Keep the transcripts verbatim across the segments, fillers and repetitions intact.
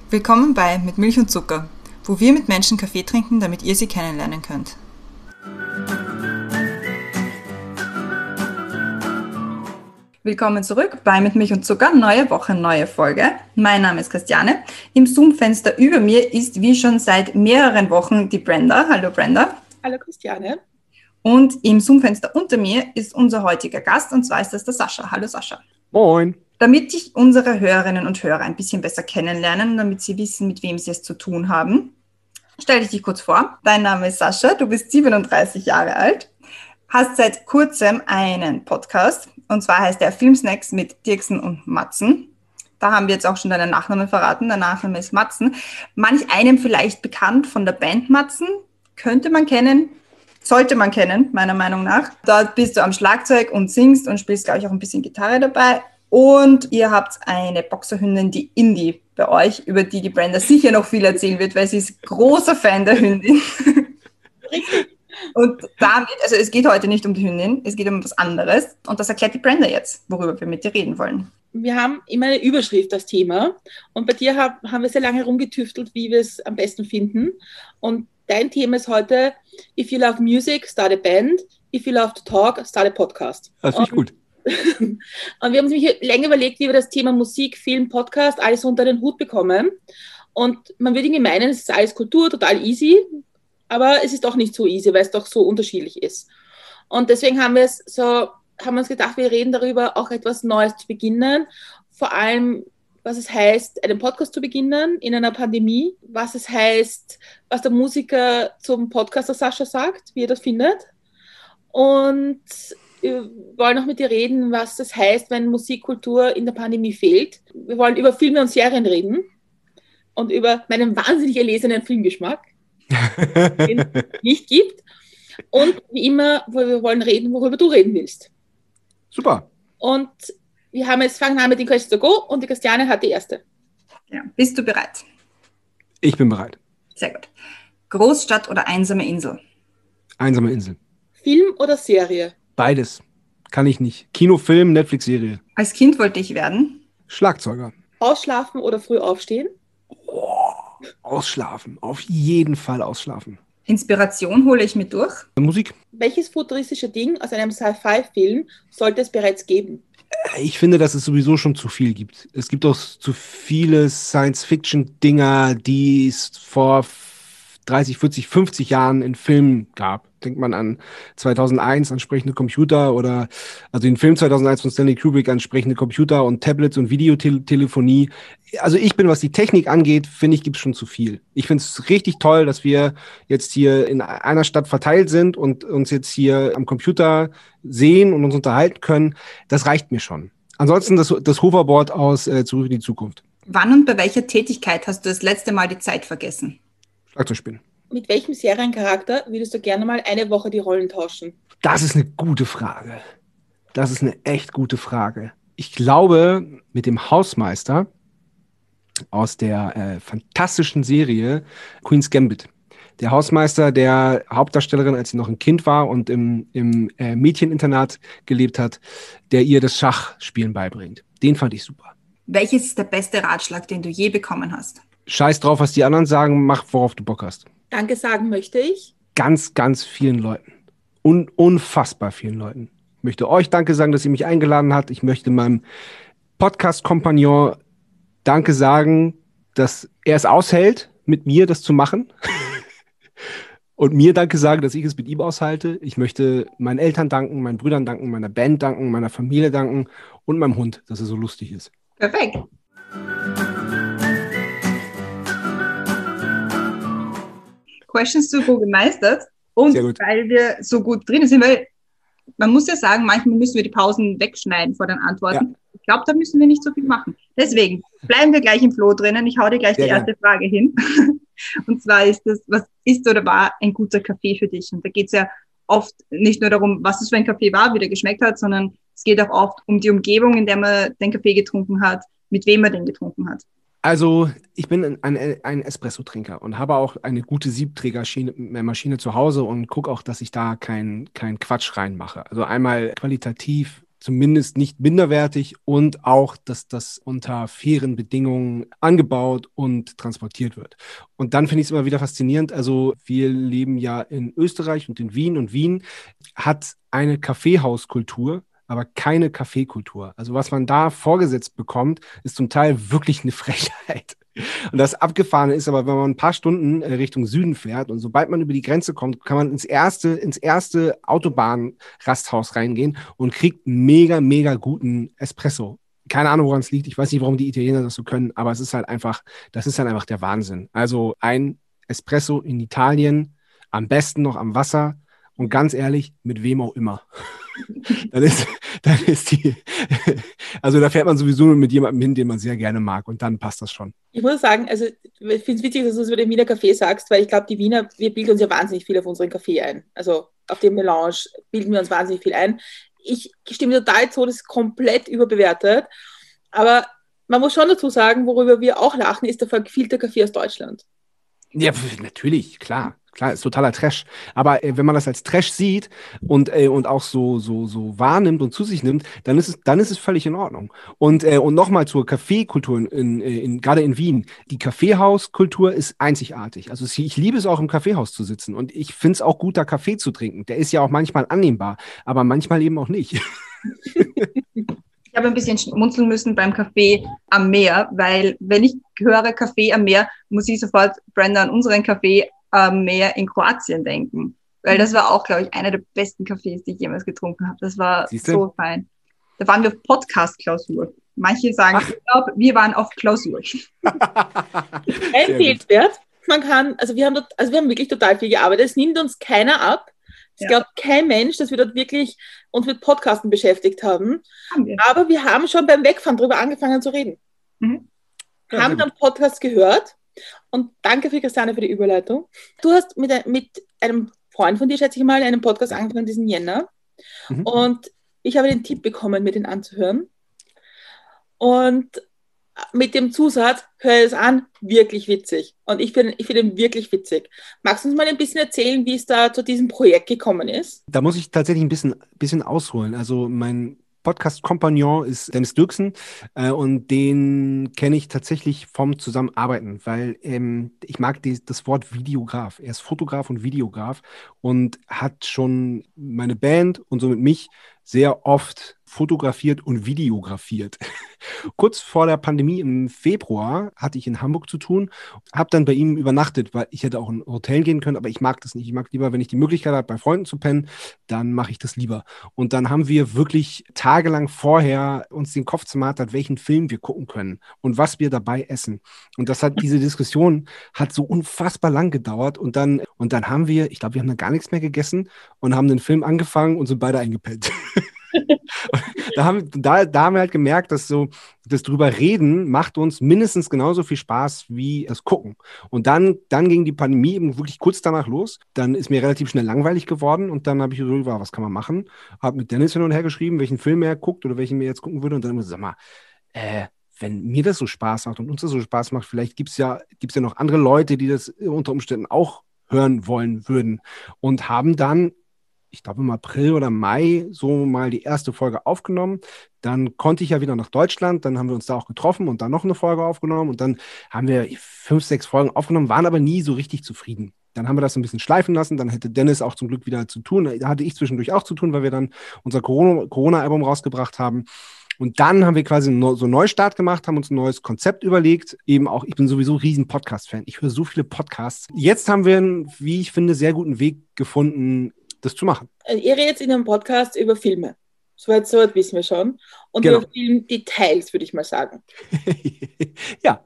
Willkommen bei Mit Milch und Zucker, wo wir mit Menschen Kaffee trinken, damit ihr sie kennenlernen könnt. Willkommen zurück bei Mit Milch und Zucker, neue Woche, neue Folge. Mein Name ist Christiane. Im Zoom-Fenster über mir ist wie schon seit mehreren Wochen die Brenda. Hallo Brenda. Hallo Christiane. Und im Zoom-Fenster unter mir ist unser heutiger Gast, und zwar ist das der Sascha. Hallo Sascha. Moin. Damit dich unsere Hörerinnen und Hörer ein bisschen besser kennenlernen, damit sie wissen, mit wem sie es zu tun haben, stell dich dich kurz vor. Dein Name ist Sascha, du bist siebenunddreißig Jahre alt, hast seit kurzem einen Podcast, und zwar heißt der Filmsnacks mit Dirksen und Matzen. Da haben wir jetzt auch schon deinen Nachnamen verraten. Der Nachname ist Matzen. Manch einem vielleicht bekannt von der Band Matzen, könnte man kennen. Sollte man kennen, meiner Meinung nach. Dort bist du am Schlagzeug und singst und spielst, glaube ich, auch ein bisschen Gitarre dabei. Und ihr habt eine Boxerhündin, die Indie, bei euch, über die die Brenda sicher noch viel erzählen wird, weil sie ist großer Fan der Hündin. Richtig. Und damit, also es geht heute nicht um die Hündin, es geht um etwas anderes. Und das erklärt die Brenda jetzt, worüber wir mit dir reden wollen. Wir haben immer eine Überschrift, das Thema. Und bei dir hab, haben wir sehr lange rumgetüftelt, wie wir es am besten finden. Und dein Thema ist heute: If you love music, start a band. If you love to talk, start a podcast. Das finde ich gut. Und wir haben uns nämlich länger überlegt, wie wir das Thema Musik, Film, Podcast alles unter den Hut bekommen. Und man würde irgendwie meinen, es ist alles Kultur, total easy. Aber es ist doch nicht so easy, weil es doch so unterschiedlich ist. Und deswegen haben wir es so, haben wir uns gedacht, wir reden darüber, auch etwas Neues zu beginnen. Vor allem, was es heißt, einen Podcast zu beginnen in einer Pandemie. Was es heißt, was der Musiker zum Podcaster Sascha sagt, wie er das findet. Und wir wollen auch mit dir reden, was das heißt, wenn Musikkultur in der Pandemie fehlt. Wir wollen über Filme und Serien reden und über meinen wahnsinnig erlesenen Filmgeschmack, den es nicht gibt. Und wie immer, wir wollen reden, worüber du reden willst. Super. Und wir haben jetzt fangen an mit den Questions to Go und die Christiane hat die erste. Ja. Bist du bereit? Ich bin bereit. Sehr gut. Großstadt oder einsame Insel? Einsame Insel. Film oder Serie? Beides. Kann ich nicht. Kino, Film, Netflix-Serie. Als Kind wollte ich werden. Schlagzeuger. Ausschlafen oder früh aufstehen? Oh, ausschlafen. Auf jeden Fall ausschlafen. Inspiration hole ich mit durch. Musik. Welches futuristische Ding aus einem Sci-Fi-Film sollte es bereits geben? Ich finde, dass es sowieso schon zu viel gibt. Es gibt auch zu viele Science-Fiction-Dinger, die es vor dreißig, vierzig, fünfzig Jahren in Filmen gab. Denkt man an zweitausendeins, an sprechende Computer, oder also den Film zweitausendeins von Stanley Kubrick, an sprechende Computer und Tablets und Videotelefonie. Also ich bin, was die Technik angeht, finde ich, gibt es schon zu viel. Ich finde es richtig toll, dass wir jetzt hier in einer Stadt verteilt sind und uns jetzt hier am Computer sehen und uns unterhalten können. Das reicht mir schon. Ansonsten das, das Hoverboard aus äh, Zurück in die Zukunft. Wann und bei welcher Tätigkeit hast du das letzte Mal die Zeit vergessen? Schlagzeugspielen. Mit welchem Seriencharakter würdest du gerne mal eine Woche die Rollen tauschen? Das ist eine gute Frage. Das ist eine echt gute Frage. Ich glaube, mit dem Hausmeister aus der äh, fantastischen Serie Queen's Gambit. Der Hausmeister der Hauptdarstellerin, als sie noch ein Kind war und im, im äh, Mädcheninternat gelebt hat, der ihr das Schachspielen beibringt. Den fand ich super. Welches ist der beste Ratschlag, den du je bekommen hast? Scheiß drauf, was die anderen sagen, mach, worauf du Bock hast. Danke sagen möchte ich. Ganz, ganz vielen Leuten. Un- unfassbar vielen Leuten. Ich möchte euch Danke sagen, dass ihr mich eingeladen habt. Ich möchte meinem Podcast-Kompagnon Danke sagen, dass er es aushält, mit mir das zu machen. Und mir Danke sagen, dass ich es mit ihm aushalte. Ich möchte meinen Eltern danken, meinen Brüdern danken, meiner Band danken, meiner Familie danken und meinem Hund, dass er so lustig ist. Perfekt. Questions to Go gemeistert. Und weil wir so gut drin sind, weil man muss ja sagen, manchmal müssen wir die Pausen wegschneiden vor den Antworten. Ja. Ich glaube, da müssen wir nicht so viel machen. Deswegen bleiben wir gleich im Flow drinnen. Ich hau dir gleich Sehr die erste gern. Frage hin. Und zwar ist das, was ist oder war ein guter Kaffee für dich? Und da geht es ja oft nicht nur darum, was es für ein Kaffee war, wie der geschmeckt hat, sondern es geht auch oft um die Umgebung, in der man den Kaffee getrunken hat, mit wem man den getrunken hat. Also ich bin ein, ein Espresso-Trinker und habe auch eine gute Siebträgermaschine zu Hause und gucke auch, dass ich da keinen kein Quatsch reinmache. Also einmal qualitativ zumindest nicht minderwertig und auch, dass das unter fairen Bedingungen angebaut und transportiert wird. Und dann finde ich es immer wieder faszinierend. Also wir leben ja in Österreich und in Wien und Wien hat eine Kaffeehauskultur, aber keine Kaffeekultur. Also was man da vorgesetzt bekommt, ist zum Teil wirklich eine Frechheit. Und das Abgefahrene ist aber, wenn man ein paar Stunden Richtung Süden fährt und sobald man über die Grenze kommt, kann man ins erste, ins erste Autobahnrasthaus reingehen und kriegt einen mega, mega guten Espresso. Keine Ahnung, woran es liegt. Ich weiß nicht, warum die Italiener das so können, aber es ist halt einfach, das ist halt einfach der Wahnsinn. Also ein Espresso in Italien, am besten noch am Wasser und ganz ehrlich, mit wem auch immer. Dann ist, dann ist die, also da fährt man sowieso nur mit jemandem hin, den man sehr gerne mag und dann passt das schon. Ich muss sagen, also ich finde es witzig, dass du es über den Wiener Kaffee sagst, weil ich glaube, die Wiener, wir bilden uns ja wahnsinnig viel auf unseren Kaffee ein. Also auf dem Melange bilden wir uns wahnsinnig viel ein. Ich stimme total zu, das ist komplett überbewertet, aber man muss schon dazu sagen, worüber wir auch lachen, ist der verfehlte Kaffee aus Deutschland. Ja, natürlich, klar. Klar, ist totaler Trash. Aber äh, wenn man das als Trash sieht und, äh, und auch so, so, so wahrnimmt und zu sich nimmt, dann ist es, dann ist es völlig in Ordnung. Und, äh, und nochmal zur Kaffeekultur, in, in, in, gerade in Wien. Die Kaffeehauskultur ist einzigartig. Also ich liebe es auch, im Kaffeehaus zu sitzen. Und ich finde es auch gut, da Kaffee zu trinken. Der ist ja auch manchmal annehmbar, aber manchmal eben auch nicht. Ich habe ein bisschen schmunzeln müssen beim Kaffee am Meer, weil wenn ich höre Kaffee am Meer, muss ich sofort, Brenda, an unseren Kaffee am Meer in Kroatien denken. Weil das war auch, glaube ich, einer der besten Kaffees, die ich jemals getrunken habe. Das war Siehste? So fein. Da waren wir auf Podcast-Klausur. Manche sagen, Ach. ich glaube, wir waren auf Klausur. Empfehlenswert. Man kann, also wir haben dort, also wir haben wirklich total viel gearbeitet. Es nimmt uns keiner ab. Es Ja. glaubt kein Mensch, dass wir dort wirklich uns mit Podcasten beschäftigt haben. Haben wir. Aber wir haben schon beim Wegfahren darüber angefangen zu reden. Mhm. Ja, haben sehr dann Podcast gehört. Und danke für Christiane für die Überleitung. Du hast mit, ein, mit einem Freund von dir, schätze ich mal, einen Podcast angefangen diesen Jänner. Mhm. Und ich habe den Tipp bekommen, mir den anzuhören. Und mit dem Zusatz, hör es an, wirklich witzig. Und ich finde ich find ihn wirklich witzig. Magst du uns mal ein bisschen erzählen, wie es da zu diesem Projekt gekommen ist? Da muss ich tatsächlich ein bisschen, bisschen ausholen. Also mein Podcast-Kompagnon ist Dennis Dirksen äh, und den kenne ich tatsächlich vom Zusammenarbeiten, weil ähm, ich mag die, das Wort Videograf. Er ist Fotograf und Videograf und hat schon meine Band und somit mich sehr oft fotografiert und videografiert. Kurz vor der Pandemie im Februar hatte ich in Hamburg zu tun, habe dann bei ihm übernachtet, weil ich hätte auch in ein Hotel gehen können, aber ich mag das nicht. Ich mag lieber, wenn ich die Möglichkeit habe, bei Freunden zu pennen, dann mache ich das lieber. Und dann haben wir wirklich tagelang vorher uns den Kopf zermartert, welchen Film wir gucken können und was wir dabei essen. Und das hat, diese Diskussion hat so unfassbar lang gedauert und dann, und dann haben wir, ich glaube, wir haben dann gar nichts mehr gegessen und haben den Film angefangen und sind beide eingepennt. da, haben, da, da haben wir halt gemerkt, dass so das drüber reden macht uns mindestens genauso viel Spaß wie das Gucken. Und dann, dann ging die Pandemie eben wirklich kurz danach los. Dann ist mir relativ schnell langweilig geworden und dann habe ich so, was kann man machen? Habe mit Dennis hin und her geschrieben, welchen Film er guckt oder welchen mir jetzt gucken würde und dann sag mal, äh, wenn mir das so Spaß macht und uns das so Spaß macht, vielleicht gibt es ja, gibt's ja noch andere Leute, die das unter Umständen auch hören wollen würden und haben dann, ich glaube im April oder Mai, so mal die erste Folge aufgenommen. Dann konnte ich ja wieder nach Deutschland, dann haben wir uns da auch getroffen und dann noch eine Folge aufgenommen und dann haben wir fünf, sechs Folgen aufgenommen, waren aber nie so richtig zufrieden. Dann haben wir das ein bisschen schleifen lassen, dann hätte Dennis auch zum Glück wieder zu tun, da hatte ich zwischendurch auch zu tun, weil wir dann unser Corona- Corona-Album rausgebracht haben. Und dann haben wir quasi so einen Neustart gemacht, haben uns ein neues Konzept überlegt. Eben auch, ich bin sowieso ein riesen Podcast-Fan. Ich höre so viele Podcasts. Jetzt haben wir einen, wie ich finde, sehr guten Weg gefunden, das zu machen. Also ihr redet in einem Podcast über Filme. Soweit, soweit wissen wir schon. Und Genau. über Filmdetails, würde ich mal sagen. Ja.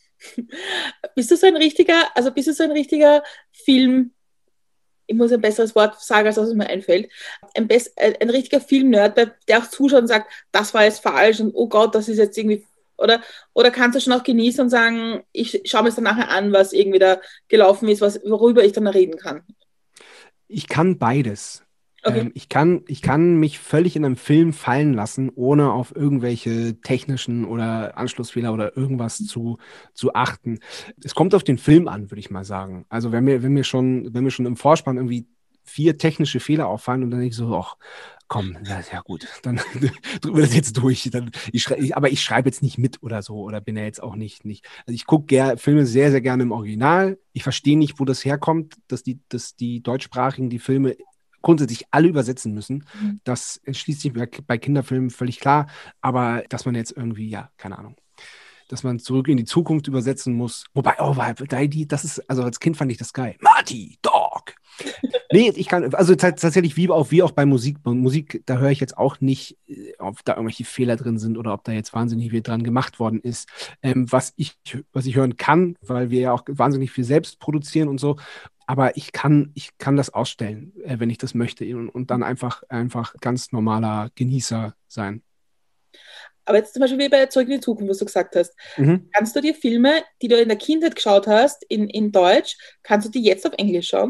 Bist du so ein richtiger, also bist du so ein richtiger Film, ich muss ein besseres Wort sagen, als was mir einfällt, ein, Best, ein richtiger Film-Nerd, der auch zuschaut und sagt, das war jetzt falsch und oh Gott, das ist jetzt irgendwie, oder, oder kannst du schon auch genießen und sagen, ich schaue mir es dann nachher an, was irgendwie da gelaufen ist, was, worüber ich dann reden kann? Ich kann beides. Okay. Ähm, ich kann, ich kann mich völlig in einem Film fallen lassen, ohne auf irgendwelche technischen oder Anschlussfehler oder irgendwas zu, zu achten. Es kommt auf den Film an, würde ich mal sagen. Also wenn wir, wenn wir schon, wenn wir schon im Vorspann irgendwie vier technische Fehler auffallen und dann denke ich so, ach, komm, ja, ja gut, dann drücken wir das jetzt durch. Dann, ich schrei, ich, aber ich schreibe jetzt nicht mit oder so oder bin ja jetzt auch nicht, nicht. Also ich gucke Filme sehr, sehr gerne im Original. Ich verstehe nicht, wo das herkommt, dass die, dass die deutschsprachigen die Filme grundsätzlich alle übersetzen müssen. Mhm. Das schließt sich bei, bei Kinderfilmen völlig klar, aber dass man jetzt irgendwie, ja, keine Ahnung, dass man zurück in die Zukunft übersetzen muss. Wobei, oh, das ist, also als Kind fand ich das geil. Marty, Dog! Nee, ich kann, also tatsächlich wie auch, wie auch bei Musik, bei Musik, da höre ich jetzt auch nicht, ob da irgendwelche Fehler drin sind oder ob da jetzt wahnsinnig viel dran gemacht worden ist. Ähm, was ich, was ich hören kann, weil wir ja auch wahnsinnig viel selbst produzieren und so, aber ich kann, ich kann das ausstellen, äh, wenn ich das möchte und, und dann einfach, einfach ganz normaler Genießer sein. Aber jetzt zum Beispiel wie bei Zurück in die Zukunft, was du gesagt hast. Mhm. Kannst du dir Filme, die du in der Kindheit geschaut hast, in, in Deutsch, kannst du die jetzt auf Englisch schauen?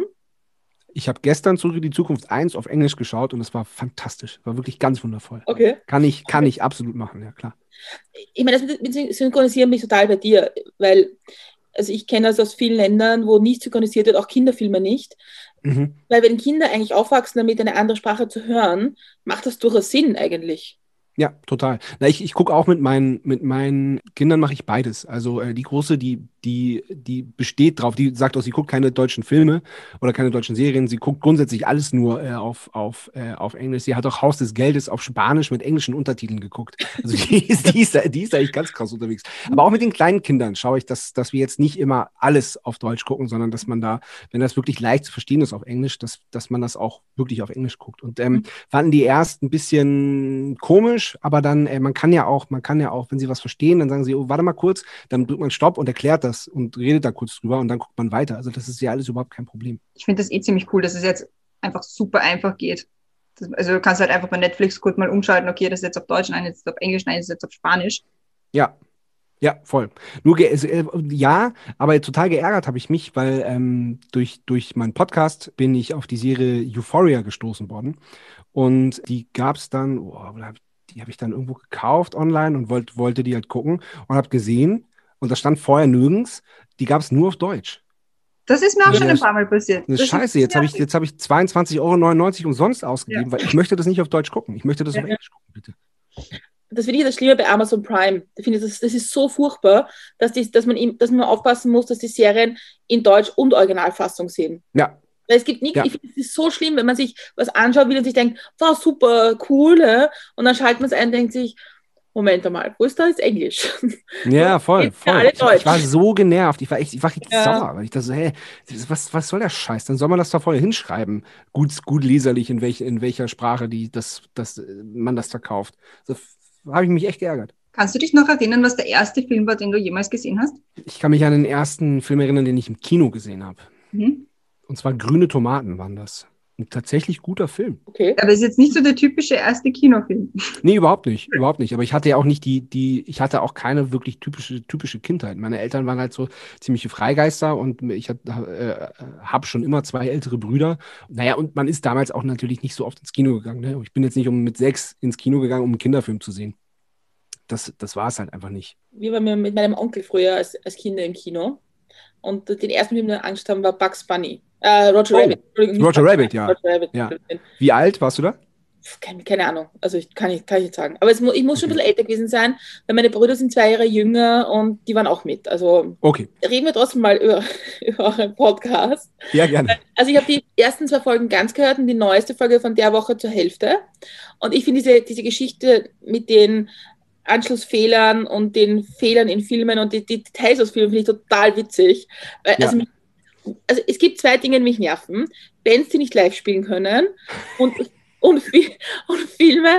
Ich habe gestern Zurück in die Zukunft eins auf Englisch geschaut und es war fantastisch. War wirklich ganz wundervoll. Okay. Kann ich, kann okay. ich absolut machen, ja klar. Ich meine, das mit Synchronisieren mich total bei dir, weil also ich kenne das aus vielen Ländern, wo nicht synchronisiert wird, auch Kinderfilme nicht. Mhm. Weil wenn Kinder eigentlich aufwachsen, damit eine andere Sprache zu hören, macht das durchaus Sinn eigentlich. Ja, total. Na, ich ich gucke auch mit meinen, mit meinen Kindern mache ich beides. Also äh, die Große, die, die, die besteht drauf, die sagt auch, sie guckt keine deutschen Filme oder keine deutschen Serien, sie guckt grundsätzlich alles nur äh, auf, auf, äh, auf Englisch. Sie hat auch Haus des Geldes auf Spanisch mit englischen Untertiteln geguckt. Also die ist, die ist, die ist eigentlich ganz krass unterwegs. Aber auch mit den kleinen Kindern schaue ich, dass, dass wir jetzt nicht immer alles auf Deutsch gucken, sondern dass man da, wenn das wirklich leicht zu verstehen ist auf Englisch, dass, dass man das auch wirklich auf Englisch guckt. Und ähm, fanden die erst ein bisschen komisch, aber dann, äh, man kann ja auch, man kann ja auch, wenn sie was verstehen, dann sagen sie, oh, warte mal kurz, dann drückt man Stopp und erklärt das und redet da kurz drüber und dann guckt man weiter. Also das ist ja alles überhaupt kein Problem. Ich finde das eh ziemlich cool, dass es jetzt einfach super einfach geht. Das, also du kannst halt einfach bei Netflix kurz mal umschalten, okay, das ist jetzt auf Deutsch, nein, das ist auf Englisch, nein, das ist jetzt auf Spanisch. Ja. Ja, voll. Nur ge- äh, ja, aber total geärgert habe ich mich, weil ähm, durch, durch meinen Podcast bin ich auf die Serie Euphoria gestoßen worden. Und die gab es dann, oh, die habe ich dann irgendwo gekauft online und wollt, wollte die halt gucken und habe gesehen, und das stand vorher nirgends, die gab es nur auf Deutsch. Das ist mir auch ja, schon ein paar Mal passiert. Das ist scheiße, jetzt habe ich, jetzt hab ich zweiundzwanzig Euro neunundneunzig umsonst ausgegeben, ja. weil ich möchte das nicht auf Deutsch gucken. Ich möchte das ja. auf Englisch gucken, bitte. Das finde ich das Schlimme bei Amazon Prime. Ich finde, das, das ist so furchtbar, dass, die, dass, man, dass man aufpassen muss, dass die Serien in Deutsch und Originalfassung sind. Ja. Weil es gibt nichts, ja. ich finde, es ist so schlimm, wenn man sich was anschaut will und sich denkt, wow, super, cool, äh? und dann schaltet man es ein und denkt sich, Moment mal, wo ist da jetzt Englisch? Ja, voll, voll. Ich, ich war so genervt, ich war echt, ich war echt ja. sauer, weil ich dachte so, hey, was, was soll der Scheiß? Dann soll man das da vorher hinschreiben, gut, gut leserlich, in, welch, in welcher Sprache die, das, das, man das verkauft. So habe ich mich echt geärgert. Kannst du dich noch erinnern, was der erste Film war, den du jemals gesehen hast? Ich kann mich an den ersten Film erinnern, den ich im Kino gesehen habe. Mhm. Und zwar Grüne Tomaten waren das. Ein tatsächlich guter Film. Okay. Aber es ist jetzt nicht so der typische erste Kinofilm. Nee, überhaupt nicht. Überhaupt nicht. Aber ich hatte ja auch nicht die, die, ich hatte auch keine wirklich typische, typische Kindheit. Meine Eltern waren halt so ziemliche Freigeister und ich äh, habe schon immer zwei ältere Brüder. Naja, und man ist damals auch natürlich nicht so oft ins Kino gegangen. Ne? Ich bin jetzt nicht um mit sechs ins Kino gegangen, um einen Kinderfilm zu sehen. Das, das war es halt einfach nicht. Wir waren mit meinem Onkel früher als, als Kinder im Kino. Und den ersten Film, den wir Angst haben, war Bugs Bunny. Äh, Roger oh, Rabbit. Roger Rabbit, ja. Roger Rabbit. ja. Wie alt warst du da? Keine, keine Ahnung. Also ich kann, ich, kann ich nicht sagen. Aber es, ich muss schon okay. ein bisschen älter gewesen sein, weil meine Brüder sind zwei Jahre jünger und die waren auch mit. Also okay. reden wir trotzdem mal über, über euren Podcast. Ja, gerne. Also ich habe die ersten zwei Folgen ganz gehört und die neueste Folge von der Woche zur Hälfte. Und ich finde diese, diese Geschichte mit den Anschlussfehlern und den Fehlern in Filmen und die, die Details aus Filmen finde ich total witzig. Weil, ja. also, also es gibt zwei Dinge, die mich nerven. Bands, die nicht live spielen können und, und, und Filme,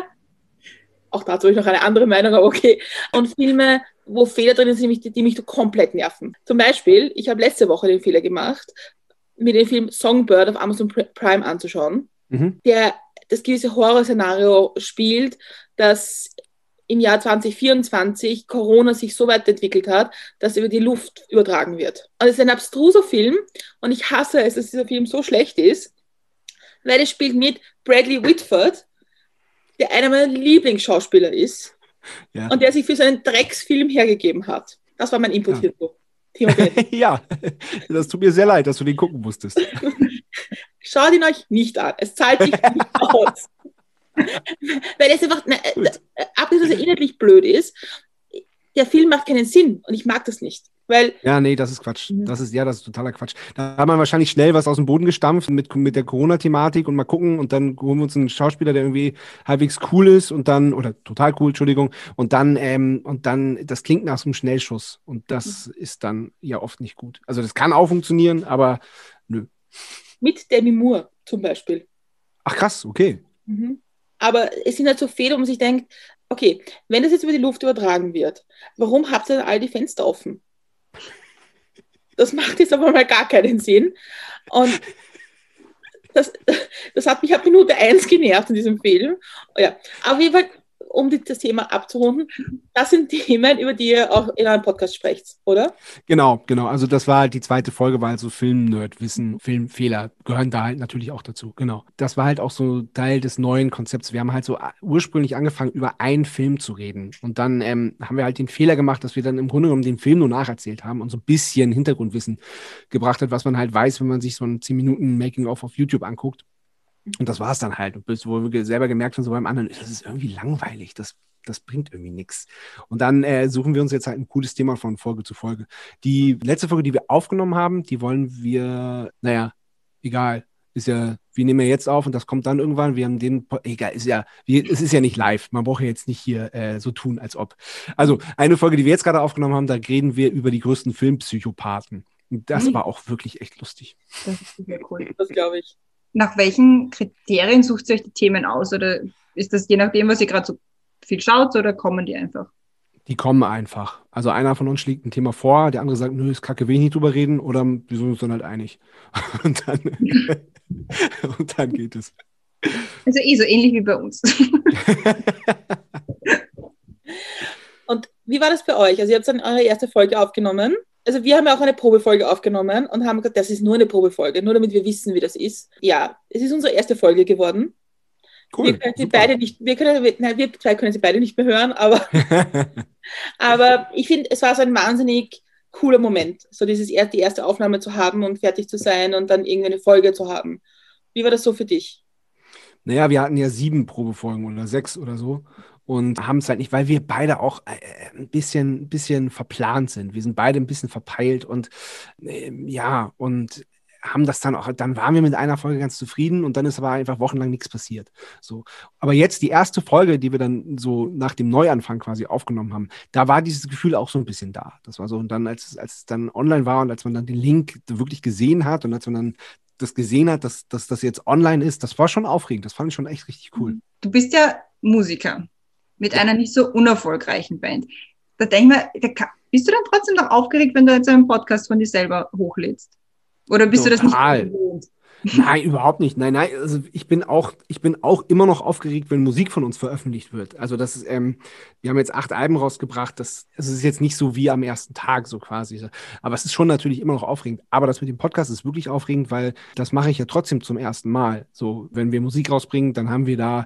auch dazu habe ich noch eine andere Meinung, aber okay, und Filme, wo Fehler drin sind, die mich, die mich komplett nerven. Zum Beispiel, ich habe letzte Woche den Fehler gemacht, mir den Film Songbird auf Amazon Prime anzuschauen, mhm. der das gewisse Horrorszenario spielt, dass im Jahr zwanzig vierundzwanzig Corona sich so weit entwickelt hat, dass über die Luft übertragen wird. Und es ist ein abstruser Film und ich hasse es, dass dieser Film so schlecht ist, weil es spielt mit Bradley Whitford, der einer meiner Lieblingsschauspieler ist ja. und der sich für seinen Drecksfilm hergegeben hat. Das war mein Input ja. hierzu. Ja, das tut mir sehr leid, dass du den gucken musstest. Schaut ihn euch nicht an. Es zahlt sich nicht aus. Weil es einfach, ne, abgesehen, dass er inhaltlich blöd ist, der Film macht keinen Sinn und ich mag das nicht. Weil, ja, nee, das ist Quatsch. Das ist, ja, das ist totaler Quatsch. Da hat man wahrscheinlich schnell was aus dem Boden gestampft mit, mit der Corona-Thematik und mal gucken und dann holen wir uns einen Schauspieler, der irgendwie halbwegs cool ist und dann, oder total cool, Entschuldigung, und dann, ähm, und dann, das klingt nach so einem Schnellschuss und das ist dann ja oft nicht gut. Also das kann auch funktionieren, aber nö. Mit Demi Moore zum Beispiel. Ach krass, okay. Mhm. Aber es sind halt so Fehler, wo man sich denkt, okay, wenn das jetzt über die Luft übertragen wird, warum habt ihr dann all die Fenster offen? Das macht jetzt aber mal gar keinen Sinn. Und das, das hat mich ab Minute eins genervt in diesem Film. Ja, auf jeden Fall, um die, das Thema abzurunden, das sind Themen, über die ihr auch in einem Podcast sprecht, oder? Genau, genau. Also das war halt die zweite Folge, weil so Film-Nerd-Wissen, Filmfehler gehören da halt natürlich auch dazu. Genau. Das war halt auch so Teil des neuen Konzepts. Wir haben halt so ursprünglich angefangen, über einen Film zu reden. Und dann ähm, haben wir halt den Fehler gemacht, dass wir dann im Grunde genommen den Film nur nacherzählt haben und so ein bisschen Hintergrundwissen gebracht hat, was man halt weiß, wenn man sich so ein zehn Minuten Making-of auf YouTube anguckt. Und das war es dann halt. Und bis wo wir selber gemerkt haben, so beim anderen, das ist irgendwie langweilig, das, das bringt irgendwie nichts. Und dann äh, suchen wir uns jetzt halt ein cooles Thema von Folge zu Folge. Die letzte Folge, die wir aufgenommen haben, die wollen wir, naja, egal, ist ja, wir nehmen ja jetzt auf und das kommt dann irgendwann, wir haben den, egal, ist ja, wir, es ist ja nicht live, man braucht ja jetzt nicht hier äh, so tun, als ob. Also eine Folge, die wir jetzt gerade aufgenommen haben, da reden wir über die größten Filmpsychopathen. Und das mhm. war auch wirklich echt lustig. Das ist sehr cool. Das glaube ich. Nach welchen Kriterien sucht ihr euch die Themen aus? Oder ist das je nachdem, was ihr gerade so viel schaut, oder kommen die einfach? Die kommen einfach. Also einer von uns schlägt ein Thema vor, der andere sagt, nö, ist kacke, will ich nicht drüber reden, oder wir sind uns dann halt einig. Und dann, und dann geht es. Also eh so ähnlich wie bei uns. Und wie war das bei euch? Also ihr habt dann eure erste Folge aufgenommen. Also wir haben ja auch eine Probefolge aufgenommen und haben gesagt, das ist nur eine Probefolge, nur damit wir wissen, wie das ist. Ja, es ist unsere erste Folge geworden. Cool, wir können sie beide nicht, wir können, nein, wir zwei können sie beide nicht mehr hören, aber, aber ich finde, es war so ein wahnsinnig cooler Moment, so dieses die erste Aufnahme zu haben und fertig zu sein und dann irgendwie eine Folge zu haben. Wie war das so für dich? Naja, wir hatten ja sieben Probefolgen oder sechs oder so. Und haben es halt nicht, weil wir beide auch äh, ein bisschen, bisschen verplant sind. Wir sind beide ein bisschen verpeilt und äh, ja, und haben das dann auch, dann waren wir mit einer Folge ganz zufrieden und dann ist aber einfach wochenlang nichts passiert. So. Aber jetzt die erste Folge, die wir dann so nach dem Neuanfang quasi aufgenommen haben, da war dieses Gefühl auch so ein bisschen da. Das war so, und dann, als, als es dann online war und als man dann den Link wirklich gesehen hat und als man dann das gesehen hat, dass, dass das jetzt online ist, das war schon aufregend. Das fand ich schon echt richtig cool. Du bist ja Musiker mit einer nicht so unerfolgreichen Band. Da denke ich mir, da bist du dann trotzdem noch aufgeregt, wenn du jetzt einen Podcast von dir selber hochlädst? Oder bist Total. du das nicht gewohnt? Nein, überhaupt nicht. Nein, nein, also ich bin auch, ich bin auch immer noch aufgeregt, wenn Musik von uns veröffentlicht wird. Also das ist, ähm, wir haben jetzt acht Alben rausgebracht, das, das ist jetzt nicht so wie am ersten Tag so quasi. Aber es ist schon natürlich immer noch aufregend. Aber das mit dem Podcast ist wirklich aufregend, weil das mache ich ja trotzdem zum ersten Mal. So, wenn wir Musik rausbringen, dann haben wir da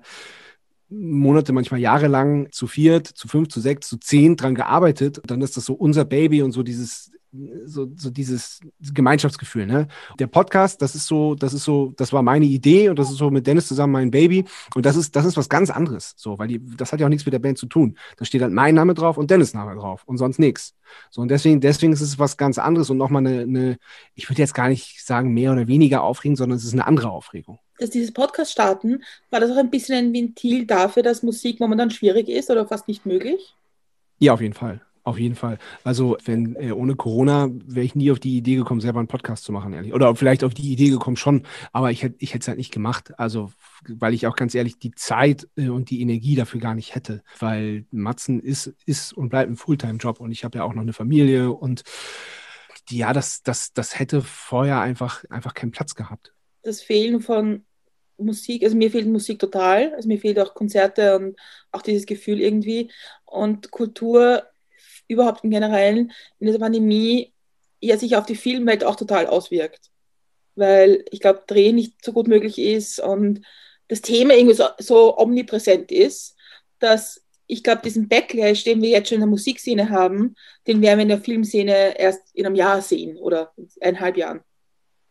Monate, manchmal jahrelang zu viert, zu fünf, zu sechs, zu zehn dran gearbeitet. Und dann ist das so unser Baby und so dieses, so, so dieses Gemeinschaftsgefühl, ne? Der Podcast, das ist so, das ist so, das war meine Idee und das ist so mit Dennis zusammen mein Baby. Und das ist, das ist was ganz anderes. So, weil die, das hat ja auch nichts mit der Band zu tun. Da steht halt mein Name drauf und Dennis Name drauf und sonst nichts. So, und deswegen, deswegen ist es was ganz anderes und nochmal eine, eine, ich würde jetzt gar nicht sagen, mehr oder weniger aufregend, sondern es ist eine andere Aufregung. Dass dieses Podcast starten, war das auch ein bisschen ein Ventil dafür, dass Musik momentan schwierig ist oder fast nicht möglich? Ja, auf jeden Fall. Auf jeden Fall. Also wenn äh, ohne Corona wäre ich nie auf die Idee gekommen, selber einen Podcast zu machen, ehrlich. Oder vielleicht auf die Idee gekommen schon, aber ich hätte ich hätte es halt nicht gemacht. Also weil ich auch ganz ehrlich die Zeit äh, und die Energie dafür gar nicht hätte. Weil Matzen ist, ist und bleibt ein Fulltime-Job und ich habe ja auch noch eine Familie und die, ja, das, das, das hätte vorher einfach, einfach keinen Platz gehabt. Das Fehlen von Musik, also mir fehlt Musik total, also mir fehlt auch Konzerte und auch dieses Gefühl irgendwie und Kultur überhaupt im Generellen in dieser Pandemie ja sich auf die Filmwelt auch total auswirkt, weil ich glaube, Drehen nicht so gut möglich ist und das Thema irgendwie so, so omnipräsent ist, dass ich glaube, diesen Backlash, den wir jetzt schon in der Musikszene haben, den werden wir in der Filmszene erst in einem Jahr sehen oder in eineinhalb Jahren.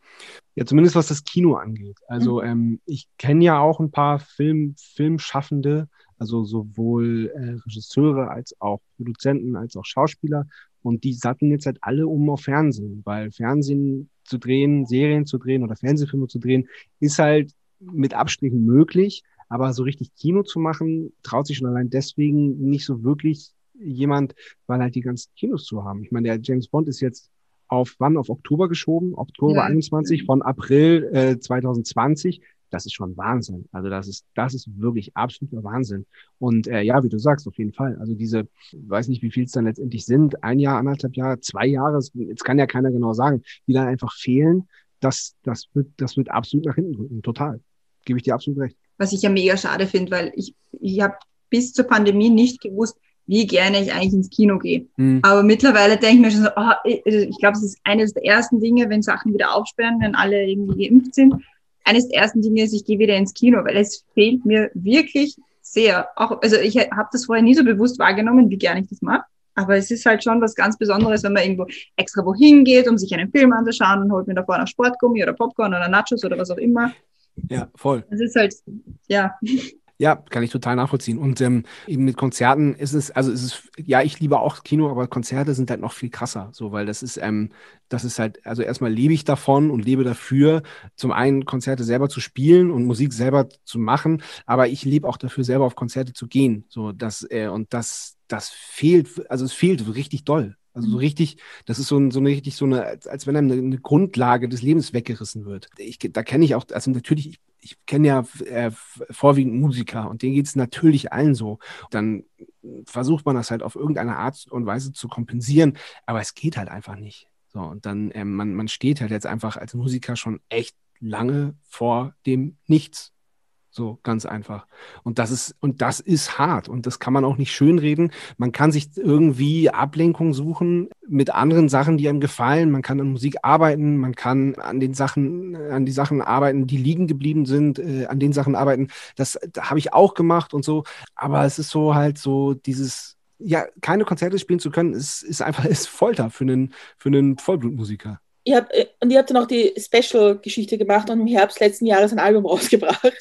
Ja, zumindest was das Kino angeht. Also Mhm. ähm, ich kenne ja auch ein paar Film, Filmschaffende, also sowohl äh, Regisseure als auch Produzenten, als auch Schauspieler. Und die satteln jetzt halt alle um auf Fernsehen, weil Fernsehen zu drehen, Serien zu drehen oder Fernsehfilme zu drehen, ist halt mit Abstrichen möglich. Aber so richtig Kino zu machen, traut sich schon allein deswegen nicht so wirklich jemand, weil halt die ganzen Kinos zu haben. Ich meine, der James Bond ist jetzt auf wann? Auf Oktober geschoben, Oktober Ja. einundzwanzig von April äh, zwanzig zwanzig. Das ist schon Wahnsinn. Also das ist, das ist wirklich absoluter Wahnsinn. Und äh, ja, wie du sagst, auf jeden Fall. Also diese, ich weiß nicht, wie viel es dann letztendlich sind, ein Jahr, anderthalb Jahre, zwei Jahre, jetzt kann ja keiner genau sagen, die dann einfach fehlen, das, das wird, das wird absolut nach hinten drücken. Total. Gebe ich dir absolut recht. Was ich ja mega schade finde, weil ich, ich habe bis zur Pandemie nicht gewusst, wie gerne ich eigentlich ins Kino gehe. Hm. Aber mittlerweile denke ich mir schon so, oh, ich, ich glaube, es ist eines der ersten Dinge, wenn Sachen wieder aufsperren, wenn alle irgendwie geimpft sind. Eines der ersten Dinge ist, ich gehe wieder ins Kino, weil es fehlt mir wirklich sehr. Auch, also ich habe das vorher nie so bewusst wahrgenommen, wie gerne ich das mache. Aber es ist halt schon was ganz Besonderes, wenn man irgendwo extra wohin geht, um sich einen Film anzuschauen und holt mir davor noch Sportgummi oder Popcorn oder Nachos oder was auch immer. Ja, voll. Das ist halt, ja. Ja, kann ich total nachvollziehen. Und ähm, eben mit Konzerten ist es, also ist es, ja, ich liebe auch Kino, aber Konzerte sind halt noch viel krasser, so, weil das ist, ähm, das ist halt, also erstmal lebe ich davon und lebe dafür, zum einen Konzerte selber zu spielen und Musik selber zu machen, aber ich lebe auch dafür, selber auf Konzerte zu gehen, so, das, äh, und das, das fehlt, also es fehlt richtig doll. Also so richtig, das ist so, ein, so eine richtig so eine, als, als wenn einem eine, eine Grundlage des Lebens weggerissen wird. Ich, da kenne ich auch, also natürlich, ich, ich kenne ja äh, vorwiegend Musiker und denen geht es natürlich allen so. Dann versucht man das halt auf irgendeine Art und Weise zu kompensieren, aber es geht halt einfach nicht. So, und dann, ähm, man, man steht halt jetzt einfach als Musiker schon echt lange vor dem Nichts. So ganz einfach. Und das ist, und das ist hart und das kann man auch nicht schönreden. Man kann sich irgendwie Ablenkung suchen mit anderen Sachen, die einem gefallen. Man kann an Musik arbeiten, man kann an den Sachen, an die Sachen arbeiten, die liegen geblieben sind, äh, an den Sachen arbeiten. Das, das habe ich auch gemacht und so. Aber es ist so halt so dieses, ja, keine Konzerte spielen zu können, ist, ist einfach ist Folter für einen, für einen Vollblutmusiker. Ihr habt, und ihr habt dann auch die Special-Geschichte gemacht und im Herbst letzten Jahres ein Album rausgebracht.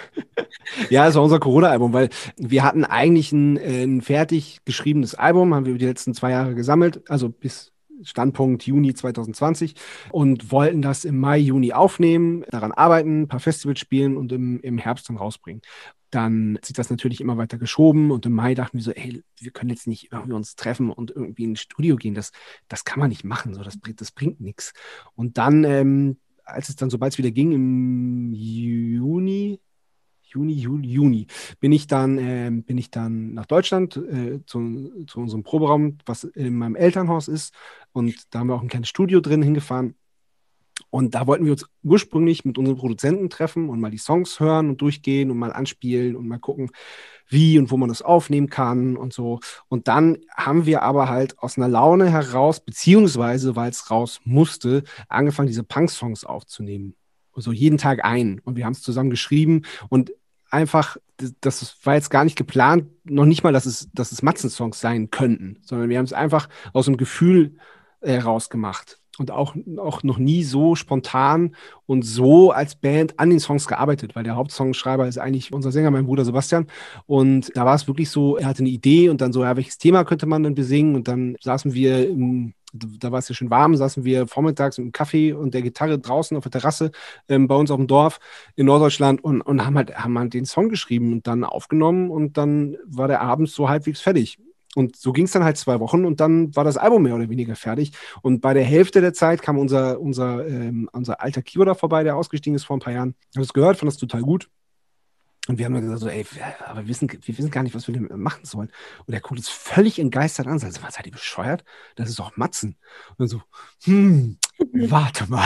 Ja, das war unser Corona-Album, weil wir hatten eigentlich ein, ein fertig geschriebenes Album, haben wir über die letzten zwei Jahre gesammelt, also bis Standpunkt Juni zwanzig zwanzig und wollten das im Mai, Juni aufnehmen, daran arbeiten, ein paar Festivals spielen und im, im Herbst dann rausbringen. Dann hat sich das natürlich immer weiter geschoben und im Mai dachten wir so, ey, wir können jetzt nicht irgendwie uns treffen und irgendwie in ein Studio gehen, das, das kann man nicht machen, so, das, das bringt nichts. Und dann, ähm, als es dann, sobald es wieder ging, im Juni, Juni, Juli, Juni, bin ich dann, äh, bin ich dann nach Deutschland äh, zu, zu unserem Proberaum, was in meinem Elternhaus ist. Und da haben wir auch ein kleines Studio drin hingefahren. Und da wollten wir uns ursprünglich mit unseren Produzenten treffen und mal die Songs hören und durchgehen und mal anspielen und mal gucken, wie und wo man das aufnehmen kann und so. Und dann haben wir aber halt aus einer Laune heraus, beziehungsweise weil es raus musste, angefangen, diese Punk-Songs aufzunehmen. So jeden Tag ein. Und wir haben es zusammen geschrieben und einfach, das, das war jetzt gar nicht geplant, noch nicht mal, dass es, dass es Matzen-Songs sein könnten, sondern wir haben es einfach aus dem Gefühl heraus gemacht. Und auch, auch noch nie so spontan und so als Band an den Songs gearbeitet, weil der Hauptsongschreiber ist eigentlich unser Sänger, mein Bruder Sebastian. Und da war es wirklich so, er hatte eine Idee und dann so, ja, welches Thema könnte man denn besingen? Und dann saßen wir im, da war es ja schön warm, saßen wir vormittags im Kaffee und der Gitarre draußen auf der Terrasse ähm, bei uns auf dem Dorf in Norddeutschland und, und haben halt, haben halt den Song geschrieben und dann aufgenommen und dann war der Abend so halbwegs fertig. Und so ging es dann halt zwei Wochen und dann war das Album mehr oder weniger fertig. Und bei der Hälfte der Zeit kam unser, unser, ähm, unser alter Keyboarder vorbei, der ausgestiegen ist vor ein paar Jahren. Ich habe es gehört, fand das total gut. Und wir haben dann gesagt, so, ey, aber wir wissen, wir wissen gar nicht, was wir damit machen sollen. Und der guckt uns völlig entgeistert an. Sagt, was seid ihr bescheuert? Das ist doch Matzen. Und dann so, hm, warte mal.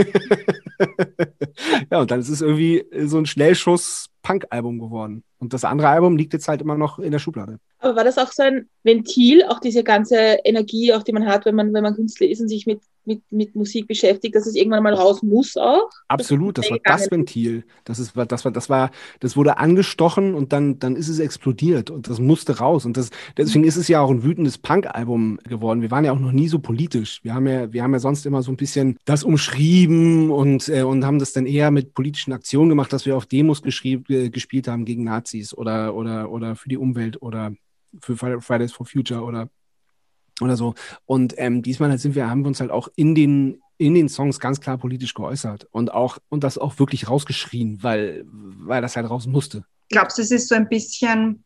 Ja, und dann ist es irgendwie so ein Schnellschuss-Punk-Album geworden. Und das andere Album liegt jetzt halt immer noch in der Schublade. Aber war das auch so ein Ventil, auch diese ganze Energie, auch die man hat, wenn man, wenn man Künstler ist und sich mit mit, mit Musik beschäftigt, dass es irgendwann mal raus muss auch. Absolut, das war das Ventil. Das ist, das war, das war, das wurde angestochen und dann, dann ist es explodiert und das musste raus. Und das, deswegen ist es ja auch ein wütendes Punk-Album geworden. Wir waren ja auch noch nie so politisch. Wir haben ja, wir haben ja sonst immer so ein bisschen das umschrieben und, äh, und haben das dann eher mit politischen Aktionen gemacht, dass wir auf Demos geschrieb, äh, gespielt haben gegen Nazis oder, oder, oder für die Umwelt oder für Fridays for Future oder oder so. Und ähm, diesmal halt sind wir, haben wir uns halt auch in den, in den Songs ganz klar politisch geäußert und auch, und das auch wirklich rausgeschrien, weil, weil das halt raus musste. Glaubst du, es ist so ein bisschen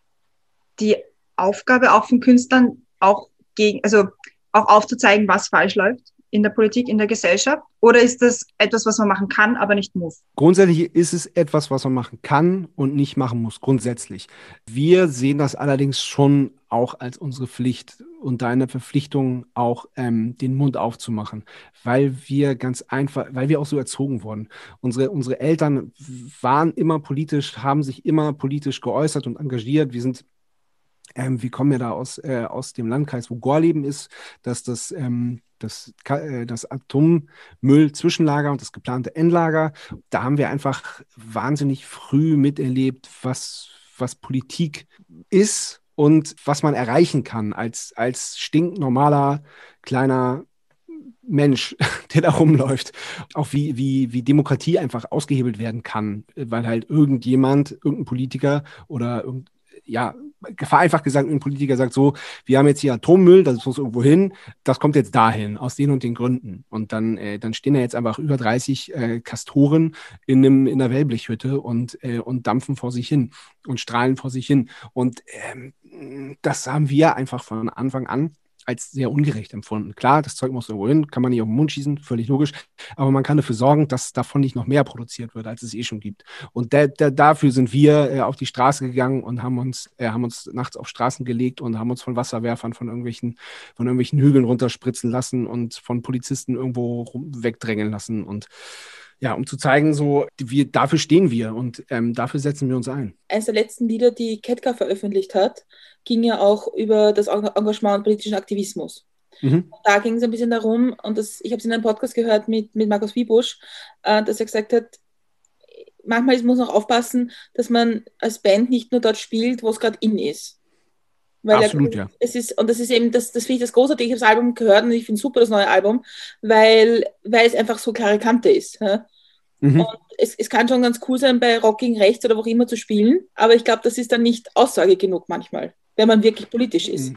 die Aufgabe auch von Künstlern, auch gegen, also auch aufzuzeigen, was falsch läuft in der Politik, in der Gesellschaft? Oder ist das etwas, was man machen kann, aber nicht muss? Grundsätzlich ist es etwas, was man machen kann und nicht machen muss, grundsätzlich. Wir sehen das allerdings schon auch als unsere Pflicht und deine Verpflichtung, auch ähm, den Mund aufzumachen, weil wir ganz einfach, weil wir auch so erzogen wurden. Unsere, unsere Eltern waren immer politisch, haben sich immer politisch geäußert und engagiert. Wir sind Ähm, wir kommen ja da aus, äh, aus dem Landkreis, wo Gorleben ist, dass das, ähm, das, äh, das Atommüll-Zwischenlager und das geplante Endlager, da haben wir einfach wahnsinnig früh miterlebt, was, was Politik ist und was man erreichen kann als, als stinknormaler kleiner Mensch, der da rumläuft. Auch wie, wie, wie Demokratie einfach ausgehebelt werden kann, weil halt irgendjemand, irgendein Politiker oder irgendein ja, vereinfacht gesagt, ein Politiker sagt so, wir haben jetzt hier Atommüll, das muss irgendwo hin, das kommt jetzt dahin, aus den und den Gründen. Und dann, äh, dann stehen da jetzt einfach über dreißig äh, Kastoren in, einem, in einer Wellblechhütte und, äh, und dampfen vor sich hin und strahlen vor sich hin. Und ähm, das haben wir einfach von Anfang an als sehr ungerecht empfunden. Klar, das Zeug muss irgendwo hin, kann man nicht auf den Mund schießen, völlig logisch, aber man kann dafür sorgen, dass davon nicht noch mehr produziert wird, als es eh schon gibt. Und da, da, dafür sind wir äh, auf die Straße gegangen und haben uns, äh, haben uns nachts auf Straßen gelegt und haben uns von Wasserwerfern von irgendwelchen, von irgendwelchen Hügeln runterspritzen lassen und von Polizisten irgendwo rum, wegdrängen lassen. Und ja, um zu zeigen, so, wir, dafür stehen wir und ähm, dafür setzen wir uns ein. Eines der letzten Lieder, die Ketka veröffentlicht hat, ging ja auch über das Engagement und politischen Aktivismus. Mhm. Da ging es ein bisschen darum, und das, ich habe es in einem Podcast gehört mit, mit Markus Wiebusch, äh, dass er gesagt hat, manchmal muss man auch aufpassen, dass man als Band nicht nur dort spielt, wo es gerade in ist. Weil Absolut, er, ja. Es ist, und das ist eben, das, das finde ich das Großartige. Ich habe das Album gehört und ich finde super das neue Album, weil, weil es einfach so klare Kante ist. Ja? Mhm. Und es, es kann schon ganz cool sein, bei Rock gegen Rechts oder wo auch immer zu spielen, aber ich glaube, das ist dann nicht Aussage genug manchmal, wenn man wirklich politisch ist.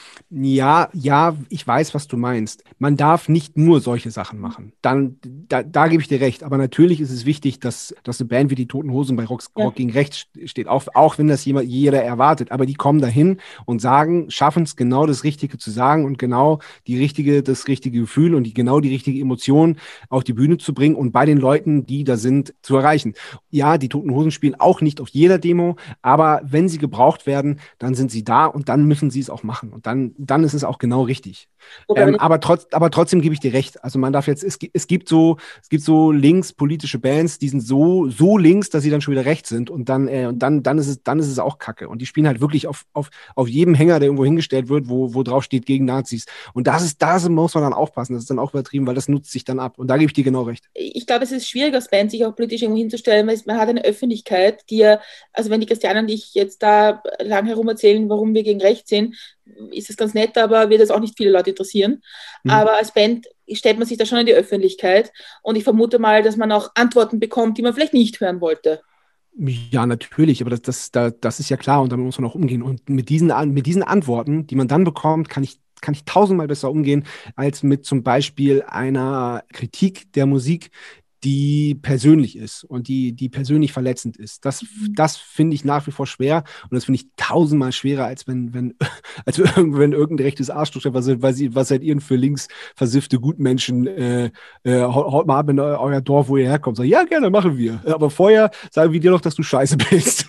Ja, ja, ich weiß, was du meinst. Man darf nicht nur solche Sachen machen. Dann, da, da gebe ich dir recht. Aber natürlich ist es wichtig, dass, dass eine Band wie die Toten Hosen bei Rock, ja. Rock gegen Rechts steht, auch, auch wenn das jemand, jeder erwartet. Aber die kommen dahin und sagen, schaffen es genau das Richtige zu sagen und genau die richtige, das richtige Gefühl und die, genau die richtige Emotion auf die Bühne zu bringen und bei den Leuten, die da sind, zu erreichen. Ja, die Toten Hosen spielen auch nicht auf jeder Demo, aber wenn sie gebraucht werden, dann sind sie da und dann müssen sie es auch machen. Und dann dann ist es auch genau richtig. Ähm, aber, trotz, aber trotzdem gebe ich dir recht. Also man darf jetzt, es, es gibt so, es gibt so linkspolitische Bands, die sind so, so links, dass sie dann schon wieder rechts sind und dann, äh, und dann, dann ist es, dann ist es auch Kacke. Und die spielen halt wirklich auf, auf, auf jedem Hänger, der irgendwo hingestellt wird, wo, wo drauf steht gegen Nazis. Und das ist, da muss man dann aufpassen. Das ist dann auch übertrieben, weil das nutzt sich dann ab. Und da gebe ich dir genau recht. Ich glaube, es ist schwierig als Band, sich auch politisch irgendwo hinzustellen, weil man hat eine Öffentlichkeit, die ja, also wenn die Christiane und ich jetzt da lang herum erzählen, warum wir gegen rechts sind, ist es ganz nett, aber wird es auch nicht viele Leute interessieren. Mhm. Aber als Band stellt man sich da schon in die Öffentlichkeit und ich vermute mal, dass man auch Antworten bekommt, die man vielleicht nicht hören wollte. Ja, natürlich, aber das, das, das, das ist ja klar und damit muss man auch umgehen. Und mit diesen, mit diesen Antworten, die man dann bekommt, kann ich, kann ich tausendmal besser umgehen, als mit zum Beispiel einer Kritik der Musik, die persönlich ist und die, die persönlich verletzend ist. Das, das finde ich nach wie vor schwer und das finde ich tausendmal schwerer, als wenn, wenn, als wenn irgendein rechtes Arschloch, was, was, was seid ihr für links versiffte Gutmenschen, äh, äh, haut mal ab in euer Dorf, wo ihr herkommt. Sag, ja, gerne, machen wir. Aber vorher sagen wir dir doch, dass du scheiße bist.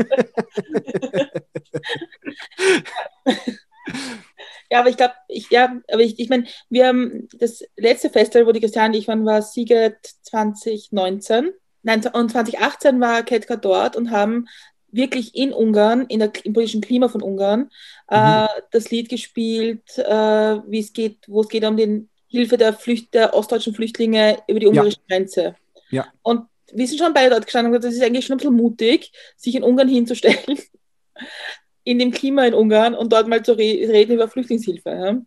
Ja, aber ich glaube, ich, ja, aber ich, ich meine, wir haben das letzte Festival, wo die Christiane und ich waren, war Sziget zwanzig neunzehn. Nein, und zwanzig achtzehn war Ketka dort und haben wirklich in Ungarn, in der, im politischen Klima von Ungarn, mhm. äh, das Lied gespielt, äh, wie es geht, wo es geht um den Hilfe der, Flücht, der ostdeutschen Flüchtlinge über die ungarische ja. Grenze. Ja. Und wir sind schon beide dort gestanden und gesagt, das ist eigentlich schon ein bisschen mutig, sich in Ungarn hinzustellen, in dem Klima in Ungarn und dort mal zu re- reden über Flüchtlingshilfe. Ja?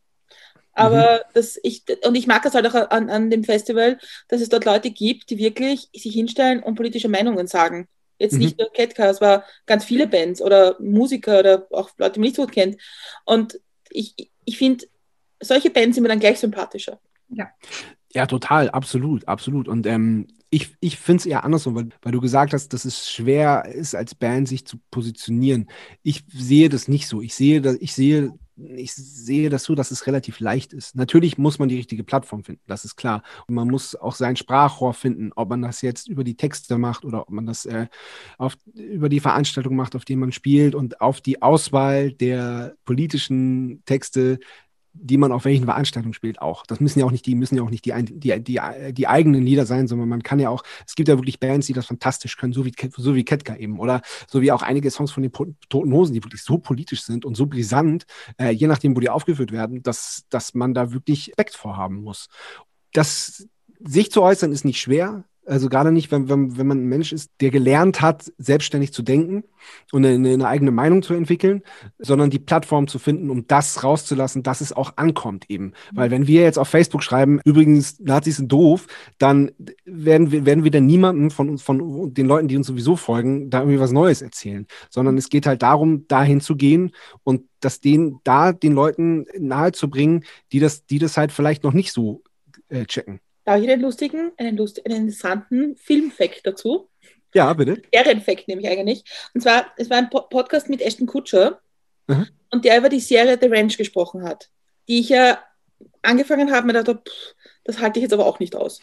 Aber mhm. das, ich, und ich mag das halt auch an, an dem Festival, dass es dort Leute gibt, die wirklich sich hinstellen und politische Meinungen sagen. Jetzt mhm. nicht nur Ketka, es war ganz viele Bands oder Musiker oder auch Leute, die man nicht so gut kennt. Und ich, ich finde, solche Bands sind mir dann gleich sympathischer. Ja, ja total, absolut, absolut. Und ähm, ich, ich finde es eher andersrum, weil, weil du gesagt hast, dass es schwer ist, als Band sich zu positionieren. Ich sehe das nicht so. Ich sehe, dass, ich sehe, ich sehe das so, dass es relativ leicht ist. Natürlich muss man die richtige Plattform finden, das ist klar. Und man muss auch sein Sprachrohr finden, ob man das jetzt über die Texte macht oder ob man das äh, auf, über die Veranstaltung macht, auf denen man spielt und auf die Auswahl der politischen Texte, die man auf welchen Veranstaltungen spielt, auch. Das müssen ja auch nicht die, müssen ja auch nicht die, die, die, die eigenen Lieder sein, sondern man kann ja auch, es gibt ja wirklich Bands, die das fantastisch können, so wie, so wie Ketka eben, oder so wie auch einige Songs von den Toten Hosen, die wirklich so politisch sind und so brisant, äh, je nachdem, wo die aufgeführt werden, dass, dass man da wirklich Respekt vorhaben muss. Das sich zu äußern ist nicht schwer. Also gerade nicht, wenn, wenn, wenn man ein Mensch ist, der gelernt hat, selbstständig zu denken und eine, eine eigene Meinung zu entwickeln, sondern die Plattform zu finden, um das rauszulassen, dass es auch ankommt eben. Weil wenn wir jetzt auf Facebook schreiben, übrigens, Nazis sind doof, dann werden wir, werden wir dann niemanden von, von den Leuten, die uns sowieso folgen, da irgendwie was Neues erzählen. Sondern es geht halt darum, dahin zu gehen und das den, da den Leuten nahezubringen, die das, die das halt vielleicht noch nicht so äh, checken. Da habe ich einen lustigen, einen, lust, einen interessanten Film-Fact dazu. Ja, bitte. Serienfact nämlich eigentlich. Und zwar, es war ein po- Podcast mit Ashton Kutcher mhm. und der über die Serie The Ranch gesprochen hat, die ich ja angefangen habe, mir dachte, pff, das halte ich jetzt aber auch nicht aus.